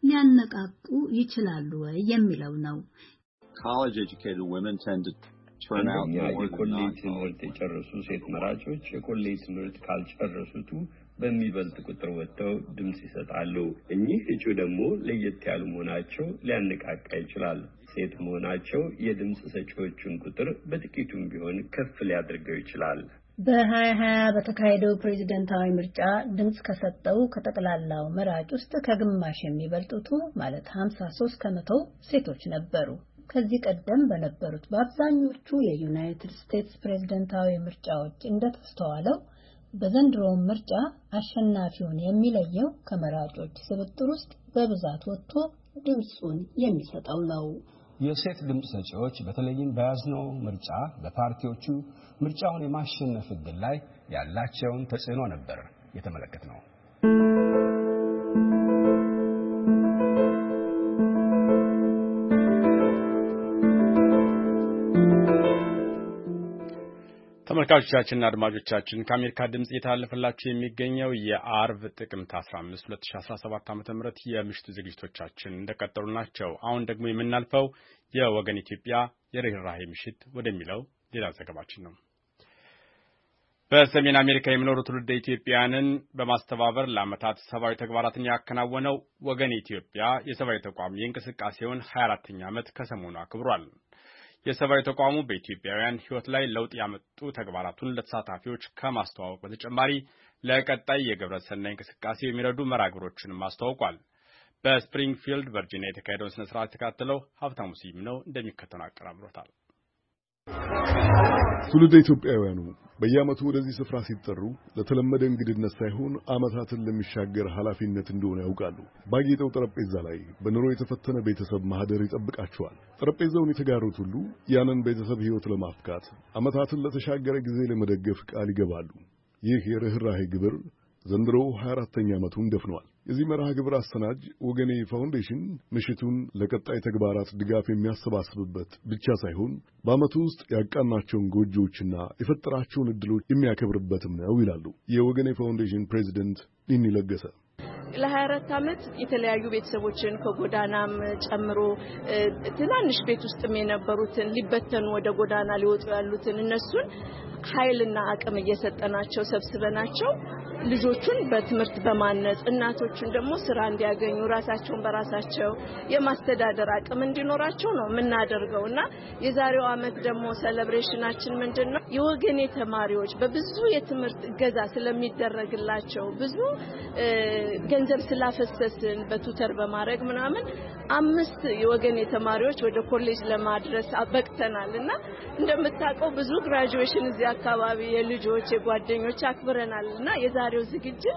ሊያነቃቁ ይችላሉ ወይ የሚለው ነው። College educated women tend to turn out more የኮሌጅ ትምህርት የጨረሱ ሴት መራጮች የኮሌጅ ትምህርት ካልጨረሱት በሚበልጥ ቁጥር ወጥተው ድምጽ ይሰጣሉ። እኚህ እጩ ደግሞ ለየት ያሉ መሆናቸው ሊያነቃቃ ይችላል። ሴት መሆናቸው የድምጽ ሰጪዎቹን ቁጥር በጥቂቱም ቢሆን ከፍ ሊያደርገው ይችላል። በ2020 በተካሄደው ፕሬዝዳንታዊ ምርጫ ድምጽ ከሰጠው ከጠቅላላው መራጭ ውስጥ ከግማሽ የሚበልጡት ማለት 53% ሴቶች ነበሩ። ከዚህ ቀደም በነበሩት በአብዛኞቹ የዩናይትድ ስቴትስ ፕሬዝዳንታዊ ምርጫዎች እንደተስተዋለው በዘንድሮው ምርጫ አሸናፊውን የሚለየው ከመራጮች ስብጥር ውስጥ በብዛት ወጥቶ ድምጹን የሚሰጠው ነው። የሴት ድምጽ ሰጪዎች በተለይም በያዝነው ምርጫ በፓርቲዎቹ ምርጫውን የማሸነፍ ዕድል ላይ ያላቸውን ተጽዕኖ ነበር የተመለከትነው። ተመልካቾቻችንና አድማጮቻችን ከአሜሪካ ድምጽ እየተላለፈላችሁ የሚገኘው የአርብ ጥቅምት 15 2017 ዓ.ም የምሽቱ ዝግጅቶቻችን እንደቀጠሉ ናቸው። አሁን ደግሞ የምናልፈው የወገን ኢትዮጵያ የርህራሄ ምሽት ወደሚለው ሌላ ዘገባችን ነው። በሰሜን አሜሪካ የሚኖሩ ትውልደ ኢትዮጵያውያንን በማስተባበር ለዓመታት ሰብአዊ ተግባራትን ያከናወነው ወገን ኢትዮጵያ የሰብአዊ ተቋም የእንቅስቃሴውን 24ኛ ዓመት ከሰሞኑ አክብሯል። የሰብአዊ ተቋሙ በኢትዮጵያውያን ሕይወት ላይ ለውጥ ያመጡ ተግባራቱን ለተሳታፊዎች ከማስተዋወቅ በተጨማሪ ለቀጣይ የግብረ ሰናይ እንቅስቃሴ የሚረዱ መራግብሮችንም አስተዋውቋል። በስፕሪንግፊልድ ቨርጂኒያ የተካሄደውን ስነ ስርዓት ተካትለው ሀብታሙ ስዩም ነው እንደሚከተለው አቀራብሮታል። ትውልደ ኢትዮጵያውያኑ በየዓመቱ ወደዚህ ስፍራ ሲጠሩ ለተለመደ እንግድነት ሳይሆን ዓመታትን ለሚሻገር ኃላፊነት እንደሆነ ያውቃሉ። ባጌጠው ጠረጴዛ ላይ በኑሮ የተፈተነ ቤተሰብ ማህደር ይጠብቃቸዋል። ጠረጴዛውን የተጋሩት ሁሉ ያንን ቤተሰብ ሕይወት ለማፍካት ዓመታትን ለተሻገረ ጊዜ ለመደገፍ ቃል ይገባሉ። ይህ የርህራሄ ግብር ዘንድሮ 24ኛ ዓመቱን ደፍኗል። የዚህ መርሃ ግብር አሰናጅ ወገኔ ፋውንዴሽን ምሽቱን ለቀጣይ ተግባራት ድጋፍ የሚያሰባስብበት ብቻ ሳይሆን በዓመቱ ውስጥ ያቃናቸውን ጎጆዎችና የፈጠራቸውን ዕድሎች የሚያከብርበትም ነው ይላሉ የወገኔ ፋውንዴሽን ፕሬዚደንት ኒኒ ለገሰ። ለ24 ዓመት የተለያዩ ቤተሰቦችን ከጎዳናም ጨምሮ ትናንሽ ቤት ውስጥም የነበሩትን ሊበተኑ ወደ ጎዳና ሊወጡ ያሉትን እነሱን ኃይልና አቅም እየሰጠናቸው ሰብስበናቸው ልጆቹን በትምህርት በማነጽ እናቶቹን ደግሞ ስራ እንዲያገኙ ራሳቸውን በራሳቸው የማስተዳደር አቅም እንዲኖራቸው ነው የምናደርገውና የዛሬው ዓመት ደግሞ ሴሌብሬሽናችን ምንድነው? የወገኔ ተማሪዎች በብዙ የትምህርት እገዛ ስለሚደረግላቸው ብዙ ገንዘብ ስላፈሰስን በቱተር በማድረግ ምናምን 5 የወገኔ ተማሪዎች ወደ ኮሌጅ ለማድረስ አበቅተናልና እንደምታውቀው ብዙ ግራጁዌሽን እዚህ አካባቢ የልጆች የጓደኞች አክብረናልና የዛሬው ዝግጅት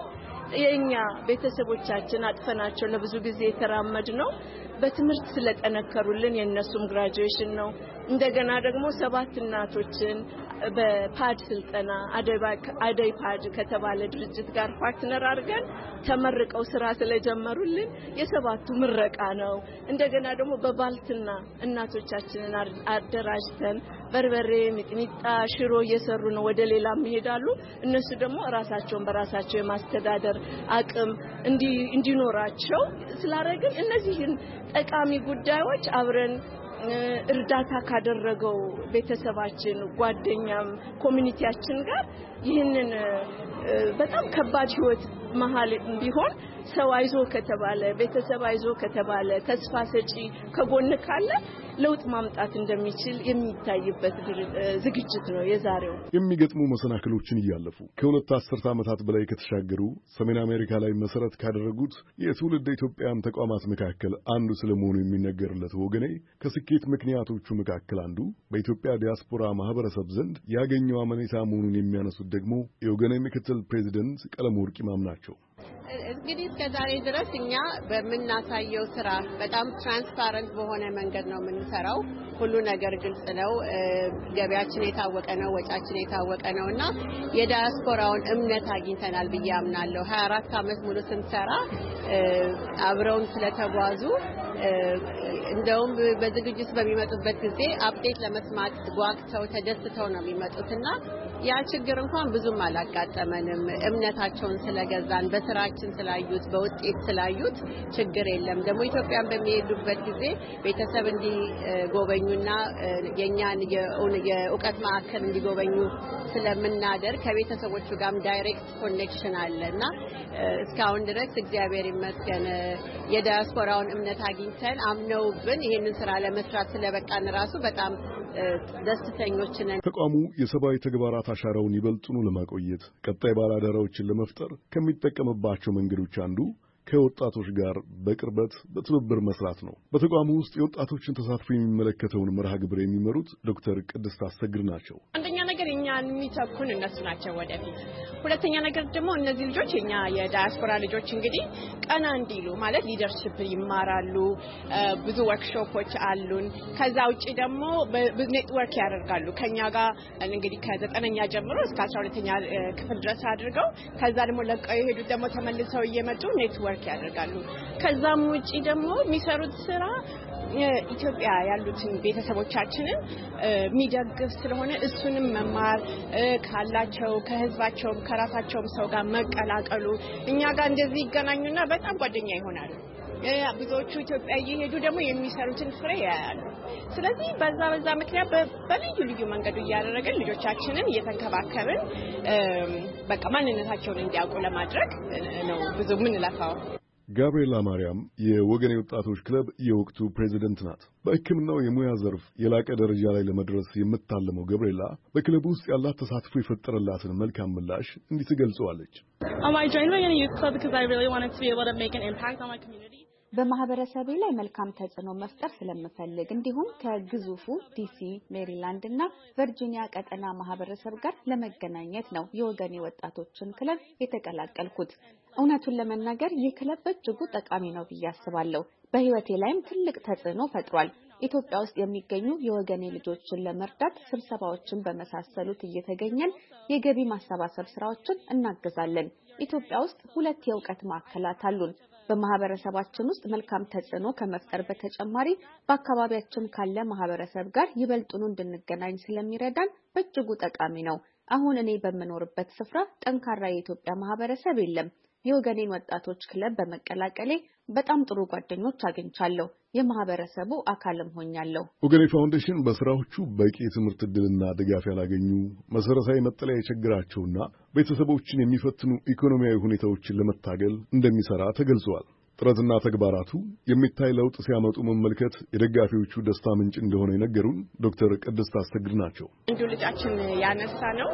የኛ ቤተሰቦቻችን አጥፈናቸው ለብዙ ጊዜ የተራመድ ነው በትምህርት ስለጠነከሩልን የነሱም ግራጁዌሽን ነው እንደገና ደግሞ 7 እናቶችን በፓድ ስልጠና አደይ ፓድ ከተባለ ድርጅት ጋር ፓርትነር አድርገን ተመርቀው ስራ ስለጀመሩልን የሰባቱ ምረቃ ነው እንደገና ደግሞ በባልትና እናቶቻችንን አደራጅተን በርበሬ ሚጥሚጣ ሽሮ እየሰሩ ነው ወደ ሌላም ይሄዳሉ እነሱ ደግሞ ራሳቸውን በራሳቸው የማስተዳደር አቅም እንዲኖራቸው ስላረግን እነዚህን ጠቃሚ ጉዳዮች አብረን እርዳታ ካደረገው ቤተሰባችን ጓደኛም ኮሚኒቲያችን ጋር ይህንን በጣም ከባድ ህይወት መሃል ቢሆን ሰው አይዞ ከተባለ ቤተሰብ አይዞ ከተባለ ተስፋ ሰጪ ከጎን ካለ ለውጥ ማምጣት እንደሚችል የሚታይበት ዝግጅት ነው የዛሬው የሚገጥሙ መሰናክሎችን እያለፉ ከሁለት አስርተ ዓመታት በላይ ከተሻገሩ ሰሜን አሜሪካ ላይ መሰረት ካደረጉት የትውልድ ኢትዮጵያውያን ተቋማት መካከል አንዱ ስለመሆኑ የሚነገርለት ወገኔ ከስኬት ምክንያቶቹ መካከል አንዱ በኢትዮጵያ ዲያስፖራ ማህበረሰብ ዘንድ ያገኘው አመኔታ መሆኑን የሚያነሱት ደግሞ የወገኔ ምክትል ፕሬዚደንት ቀለመወርቅ ኢማም ናቸው እንግዲህ እስከዛሬ ድረስ እኛ በመናሳየው ስራ በጣም ትራንስፓረንት በሆነ መንገድ ነው የምንሰራው ሁሉ ነገር ግልጽ ነው ገበያችን የታወቀ ነው ወጫችን የታወቀ ነውና የዲያስፖራውን እምነት አግኝተናል ብዬ አምናለሁ 24 ዓመት ሙሉ ስንሰራ አብረውን ስለተጓዙ እንደውም በዝግጅት በሚመጡበት ጊዜ አፕዴት ለመስማት ጓግተው ተደስተው ነው የሚመጡትና ያ ችግር እንኳን ብዙም አላጋጠመንም እምነታቸውን ስለገዛን በስራችን ስላዩት በውጤት ስላዩት ችግር የለም ደግሞ ኢትዮጵያን በሚሄዱበት ጊዜ ቤተሰብ እንዲጎበኙና የኛን የእውቀት ማዕከል እንዲጎበኙ ስለምናደርግ ከቤተሰቦቹ ጋርም ዳይሬክት ኮኔክሽን አለና እስካሁን ድረስ እግዚአብሔር ይመስገን የዲያስፖራውን እምነት አግኝተን አምነውብን ይሄንን ስራ ለመስራት ስለበቃን ራሱ በጣም ደስተኞች ነን ተቋሙ የሰብአዊ ተግባራት አሻራውን ይበልጡኑ ለማቆየት ቀጣይ ባላደራዎችን ለመፍጠር ከሚጠቀምባቸው መንገዶች አንዱ ከወጣቶች ጋር በቅርበት በትብብር መስራት ነው። በተቋሙ ውስጥ የወጣቶችን ተሳትፎ የሚመለከተውን መርሃ ግብር የሚመሩት ዶክተር ቅድስት አሰግድ ናቸው። አንደኛ ነገር እኛን የሚተኩን እነሱ ናቸው ወደፊት። ሁለተኛ ነገር ደግሞ እነዚህ ልጆች እኛ የዳያስፖራ ልጆች እንግዲህ ቀና እንዲሉ ማለት ሊደርሺፕ ይማራሉ ብዙ ወርክሾፖች አሉን። ከዛ ውጪ ደግሞ ኔትወርክ ያደርጋሉ ከኛ ጋር እንግዲህ ከ9ኛ ጀምሮ እስከ 12ኛ ክፍል ድረስ አድርገው ከዛ ደግሞ ለቀው የሄዱት ደግሞ ተመልሰው እየመጡ ኔትወርክ ያደርጋሉ። ከዛም ውጪ ደግሞ የሚሰሩት ስራ ኢትዮጵያ ያሉትን ቤተሰቦቻችንን የሚደግፍ ስለሆነ እሱንም መማር ካላቸው ከህዝባቸው ከራሳቸው ሰው ጋር መቀላቀሉ እኛ ጋር እንደዚህ ይገናኙና በጣም ጓደኛ ይሆናሉ። ብዙዎቹ ኢትዮጵያ እየሄዱ ደግሞ የሚሰሩትን ፍሬ ያያሉ። ስለዚህ በዛ ምክንያት በልዩ ልዩ መንገዱ እያደረግን ልጆቻችንን እየተንከባከብን በቃ ማንነታቸውን እንዲያውቁ ለማድረግ ነው ብዙ ምን ለፋው። ጋብሪኤላ ማርያም የወገኔ ወጣቶች ክለብ የወቅቱ ፕሬዚደንት ናት። በሕክምናው የሙያ ዘርፍ የላቀ ደረጃ ላይ ለመድረስ የምታለመው ጋብሪኤላ በክለቡ ውስጥ ያላት ተሳትፎ የፈጠረላትን መልካም ምላሽ እንዲህ ትገልጸዋለች። I joined my youth club because I really wanted to be able to make an impact on my community. በማህበረሰቤ ላይ መልካም ተጽዕኖ መፍጠር ስለምፈልግ እንዲሁም ከግዙፉ ዲሲ፣ ሜሪላንድ እና ቨርጂኒያ ቀጠና ማህበረሰብ ጋር ለመገናኘት ነው የወገኔ ወጣቶችን ክለብ የተቀላቀልኩት። እውነቱን ለመናገር ይህ ክለብ በእጅጉ ጠቃሚ ነው ብዬ አስባለሁ። በህይወቴ ላይም ትልቅ ተጽዕኖ ፈጥሯል። ኢትዮጵያ ውስጥ የሚገኙ የወገኔ ልጆችን ለመርዳት ስብሰባዎችን በመሳሰሉት እየተገኘን የገቢ ማሰባሰብ ስራዎችን እናግዛለን። ኢትዮጵያ ውስጥ 2 የእውቀት ማዕከላት አሉን። በማህበረሰባችን ውስጥ መልካም ተጽዕኖ ከመፍጠር በተጨማሪ በአካባቢያችን ካለ ማህበረሰብ ጋር ይበልጡኑ እንድንገናኝ ስለሚረዳን በእጅጉ ጠቃሚ ነው። አሁን እኔ በመኖርበት ስፍራ ጠንካራ የኢትዮጵያ ማህበረሰብ የለም። የወገኔን ወጣቶች ክለብ በመቀላቀሌ በጣም ጥሩ ጓደኞች አግኝቻለሁ። የማህበረሰቡ አካልም ሆኛለሁ። ወገኔ ፋውንዴሽን በስራዎቹ በቂ የትምህርት ዕድልና ድጋፍ ያላገኙ መሰረታዊ መጠለያ የቸግራቸውና ቤተሰቦችን የሚፈትኑ ኢኮኖሚያዊ ሁኔታዎችን ለመታገል እንደሚሰራ ተገልጿል። ጥረትና ተግባራቱ የሚታይ ለውጥ ሲያመጡ መመልከት የደጋፊዎቹ ደስታ ምንጭ እንደሆነ የነገሩን ዶክተር ቅድስት አሰግድ ናቸው። አንዱ ልጃችን ያነሳ ነው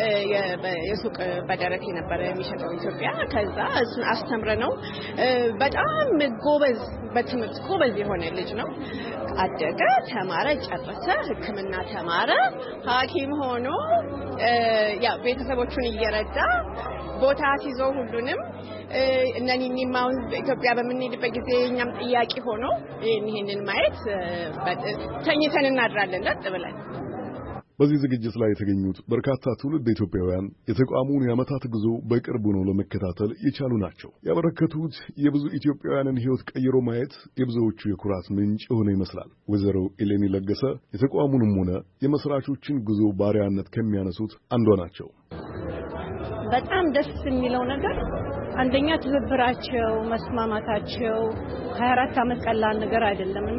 የሱቅ በደረቅ የነበረ የሚሸጠው ኢትዮጵያ ከዛ እሱን አስተምረነው በጣም ጎበዝ በትምህርት ጎበዝ የሆነ ልጅ ነው። አደገ፣ ተማረ፣ ጨረሰ፣ ሕክምና ተማረ፣ ሐኪም ሆኖ ቤተሰቦቹን እየረዳ ቦታ ሲዞ ሁሉንም እነኚህም አሁን ኢትዮጵያ በምንሄድበት ጊዜ እኛም ጥያቄ ሆኖ ይሄንን ማየት ተኝተን እናድራለን ለጥ ብለን። በዚህ ዝግጅት ላይ የተገኙት በርካታ ትውልድ ኢትዮጵያውያን የተቋሙን የዓመታት ጉዞ በቅርቡ ነው ለመከታተል የቻሉ ናቸው። ያበረከቱት የብዙ ኢትዮጵያውያንን ሕይወት ቀይሮ ማየት የብዙዎቹ የኩራት ምንጭ ሆነ ይመስላል። ወይዘሮ ኤሌኒ ለገሰ የተቋሙንም ሆነ የመስራቾችን ጉዞ ባሪያነት ከሚያነሱት አንዷ ናቸው። በጣም ደስ የሚለው ነገር አንደኛ ትብብራቸው፣ መስማማታቸው 24 ዓመት ቀላል ነገር አይደለምና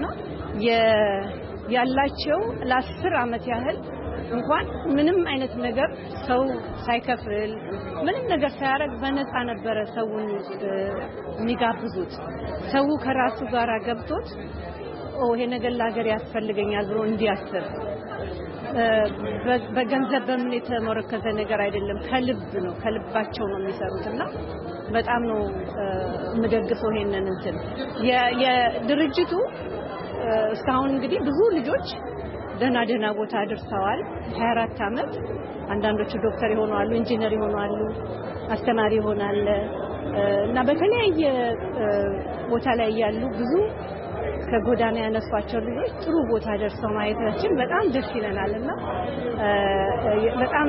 ያላቸው ለ10 ዓመት ያህል እንኳን ምንም አይነት ነገር ሰው ሳይከፍል ምንም ነገር ሳያረግ በነፃ ነበረ ሰውን የሚጋብዙት። ሰው ከራሱ ጋር ገብቶት ይሄ ነገር ለሀገር ያስፈልገኛል ብሎ እንዲያስብ በገንዘብ በምን የተመረከዘ ነገር አይደለም፣ ከልብ ነው፣ ከልባቸው ነው የሚሰሩትና በጣም ነው የምደግፈው ይሄንን እንትን የድርጅቱ እስካሁን እንግዲህ ብዙ ልጆች ደህና ቦታ ደርሰዋል። 24 ዓመት አንዳንዶቹ ዶክተር ይሆናሉ፣ ኢንጂነር ይሆናሉ፣ አስተማሪ ይሆናል እና በተለያየ ቦታ ላይ ያሉ ብዙ ከጎዳና ያነሷቸው ልጆች ጥሩ ቦታ ደርሰው ማየታችን በጣም ደስ ይለናልና በጣም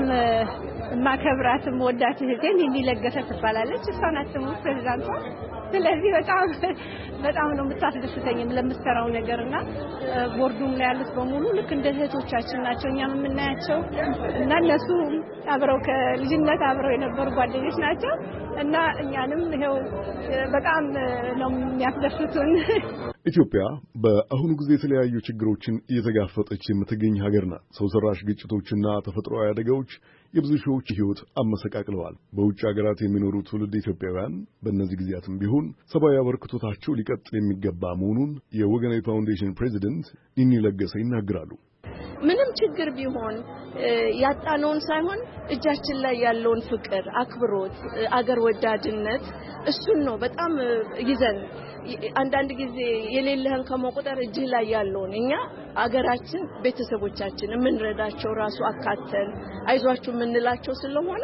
ማከብራትም ወዳት እህቴን የሚለገሰ ትባላለች። እሷ ናት ፕሬዝዳንቷ። ስለዚህ በጣም ነው የምታስደስተኝም ለምትሰራው ነገርና ቦርዱም ላይ ያሉት በሙሉ ልክ እንደ እህቶቻችን ናቸው እኛም የምናያቸው እና እነሱ አብረው ከልጅነት አብረው የነበሩ ጓደኞች ናቸው እና እኛንም ይሄው በጣም ነው የሚያስደስቱን። ኢትዮጵያ በአሁኑ ጊዜ የተለያዩ ችግሮችን እየተጋፈጠች የምትገኝ ሀገር ናት። ሰው ሰራሽ ግጭቶችና ተፈጥሯዊ አደጋዎች የብዙ ሺዎች ሕይወት አመሰቃቅለዋል። በውጭ ሀገራት የሚኖሩ ትውልድ ኢትዮጵያውያን በእነዚህ ጊዜያትም ቢሆን ሰብአዊ አበርክቶታቸው ሊቀጥል የሚገባ መሆኑን የወገናዊ ፋውንዴሽን ፕሬዚደንት ኒኒ ለገሰ ይናገራሉ። ምንም ችግር ቢሆን ያጣነውን ሳይሆን እጃችን ላይ ያለውን ፍቅር፣ አክብሮት፣ አገር ወዳድነት እሱን ነው በጣም ይዘን አንዳንድ ጊዜ የሌለህን ከመቁጠር እጅህ ላይ ያለውን እኛ አገራችን ቤተሰቦቻችን የምንረዳቸው ራሱ አካተን አይዟችሁ የምንላቸው ስለሆነ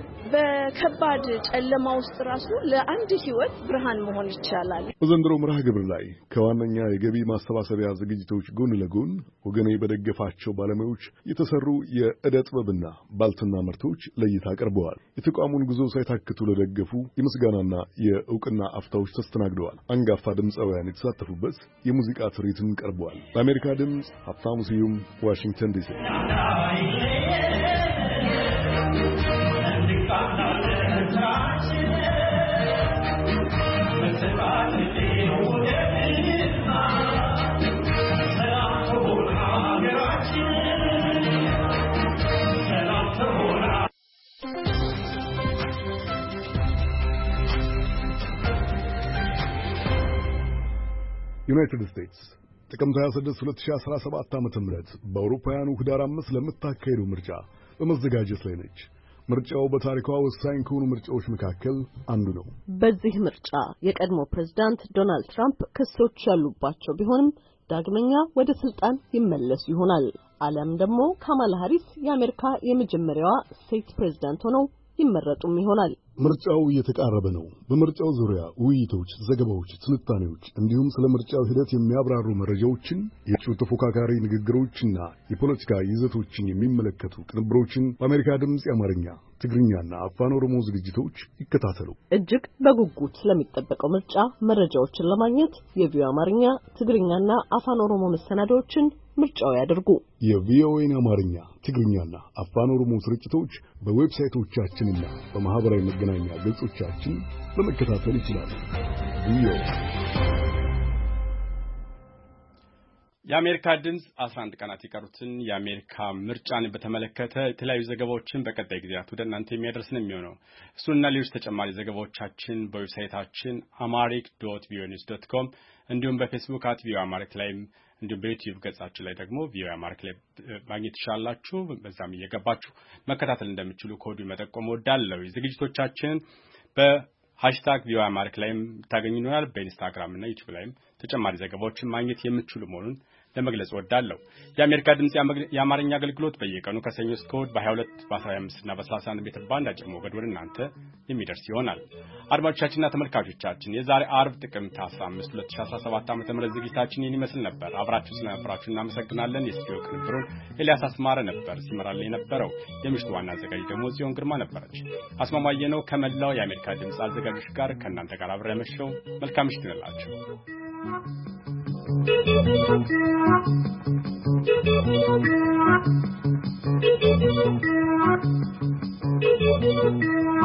በከባድ ጨለማ ውስጥ ራሱ ለአንድ ህይወት ብርሃን መሆን ይቻላል። በዘንድሮ መርሃ ግብር ላይ ከዋነኛ የገቢ ማሰባሰቢያ ዝግጅቶች ጎን ለጎን ወገኔ በደገፋቸው ባለሙያዎች የተሰሩ የዕደ ጥበብና ባልትና ምርቶች ለእይታ ቀርበዋል። የተቋሙን ጉዞ ሳይታክቱ ለደገፉ የምስጋናና የእውቅና አፍታዎች ተስተናግደዋል። አንጋፋ ድምፃውያን የተሳተፉበት የሙዚቃ ትርኢትም ቀርበዋል። ለአሜሪካ ድምፅ ሀብታሙ ስዩም ዋሽንግተን ዲሲ። ዩናይትድ ስቴትስ ጥቅምት 26 2017 ዓ.ም በአውሮፓውያኑ ህዳር 5 ለምታካሄደው ምርጫ በመዘጋጀት ላይ ነች። ምርጫው በታሪኳ ወሳኝ ከሆኑ ምርጫዎች መካከል አንዱ ነው። በዚህ ምርጫ የቀድሞ ፕሬዝዳንት ዶናልድ ትራምፕ ክሶች ያሉባቸው ቢሆንም ዳግመኛ ወደ ስልጣን ይመለሱ ይሆናል። አለም ደግሞ ካማላ ሃሪስ የአሜሪካ የመጀመሪያዋ ሴት ፕሬዝዳንት ሆነው ይመረጡም ይሆናል። ምርጫው እየተቃረበ ነው። በምርጫው ዙሪያ ውይይቶች፣ ዘገባዎች፣ ትንታኔዎች እንዲሁም ስለ ምርጫው ሂደት የሚያብራሩ መረጃዎችን፣ የእጩ ተፎካካሪ ንግግሮችና የፖለቲካ ይዘቶችን የሚመለከቱ ቅንብሮችን በአሜሪካ ድምፅ የአማርኛ፣ ትግርኛና አፋን ኦሮሞ ዝግጅቶች ይከታተሉ። እጅግ በጉጉት ስለሚጠበቀው ምርጫ መረጃዎችን ለማግኘት የቪኦኤ አማርኛ፣ ትግርኛና አፋን ኦሮሞ መሰናዶዎችን ምርጫው ያድርጉ። የቪኦኤን አማርኛ፣ ትግርኛና አፋን ኦሮሞ ስርጭቶች በዌብሳይቶቻችንና በማህበራዊ መገናኛ ገጾቻችን ለመከታተል ይችላሉ። ቪኦኤ የአሜሪካ ድምፅ 11 ቀናት የቀሩትን የአሜሪካ ምርጫን በተመለከተ የተለያዩ ዘገባዎችን በቀጣይ ጊዜያት ወደ እናንተ የሚያደርስ ነው የሚሆነው። እሱንና ሌሎች ተጨማሪ ዘገባዎቻችን በዌብሳይታችን amharic.voanews.com እንዲሁም በፌስቡክ @voaamharic ላይም እንዲሁም በዩቲዩብ ገጻችን ላይ ደግሞ ቪኦኤ አማርክ ላይ ማግኘት ትችላላችሁ። በዛም እየገባችሁ መከታተል እንደምትችሉ ኮዱ መጠቆም ወዳለው ዝግጅቶቻችን በሃሽታግ ቪኦኤ አማርክ ላይም ታገኙናል። በኢንስታግራም እና ዩቲዩብ ላይም ተጨማሪ ዘገባዎችን ማግኘት የምትችሉ መሆኑን ለመግለጽ ወዳለሁ። የአሜሪካ ድምጽ የአማርኛ አገልግሎት በየቀኑ ከሰኞ እስከ እሁድ በ22 በ25 እና በ31 ሜትር ባንድ አጭር ሞገድ ወደ እናንተ የሚደርስ ይሆናል። አድማጮቻችንና ተመልካቾቻችን የዛሬ አርብ ጥቅምት 15 2017 ዓ.ም ዝግጅታችን ይህን ይመስል ነበር። አብራችሁ ስለነበራችሁ እናመሰግናለን። የስቱዲዮ ቅንብሩን ኤልያስ አስማረ ነበር ሲመራልን የነበረው። የምሽቱ ዋና አዘጋጅ ደግሞ ጽዮን ግርማ ነበረች። አስማማየ ነው ከመላው የአሜሪካ ድምጽ አዘጋጆች ጋር ከእናንተ ጋር አብሬ ያመሸው። መልካም ምሽት ይሁንላችሁ። Thank you.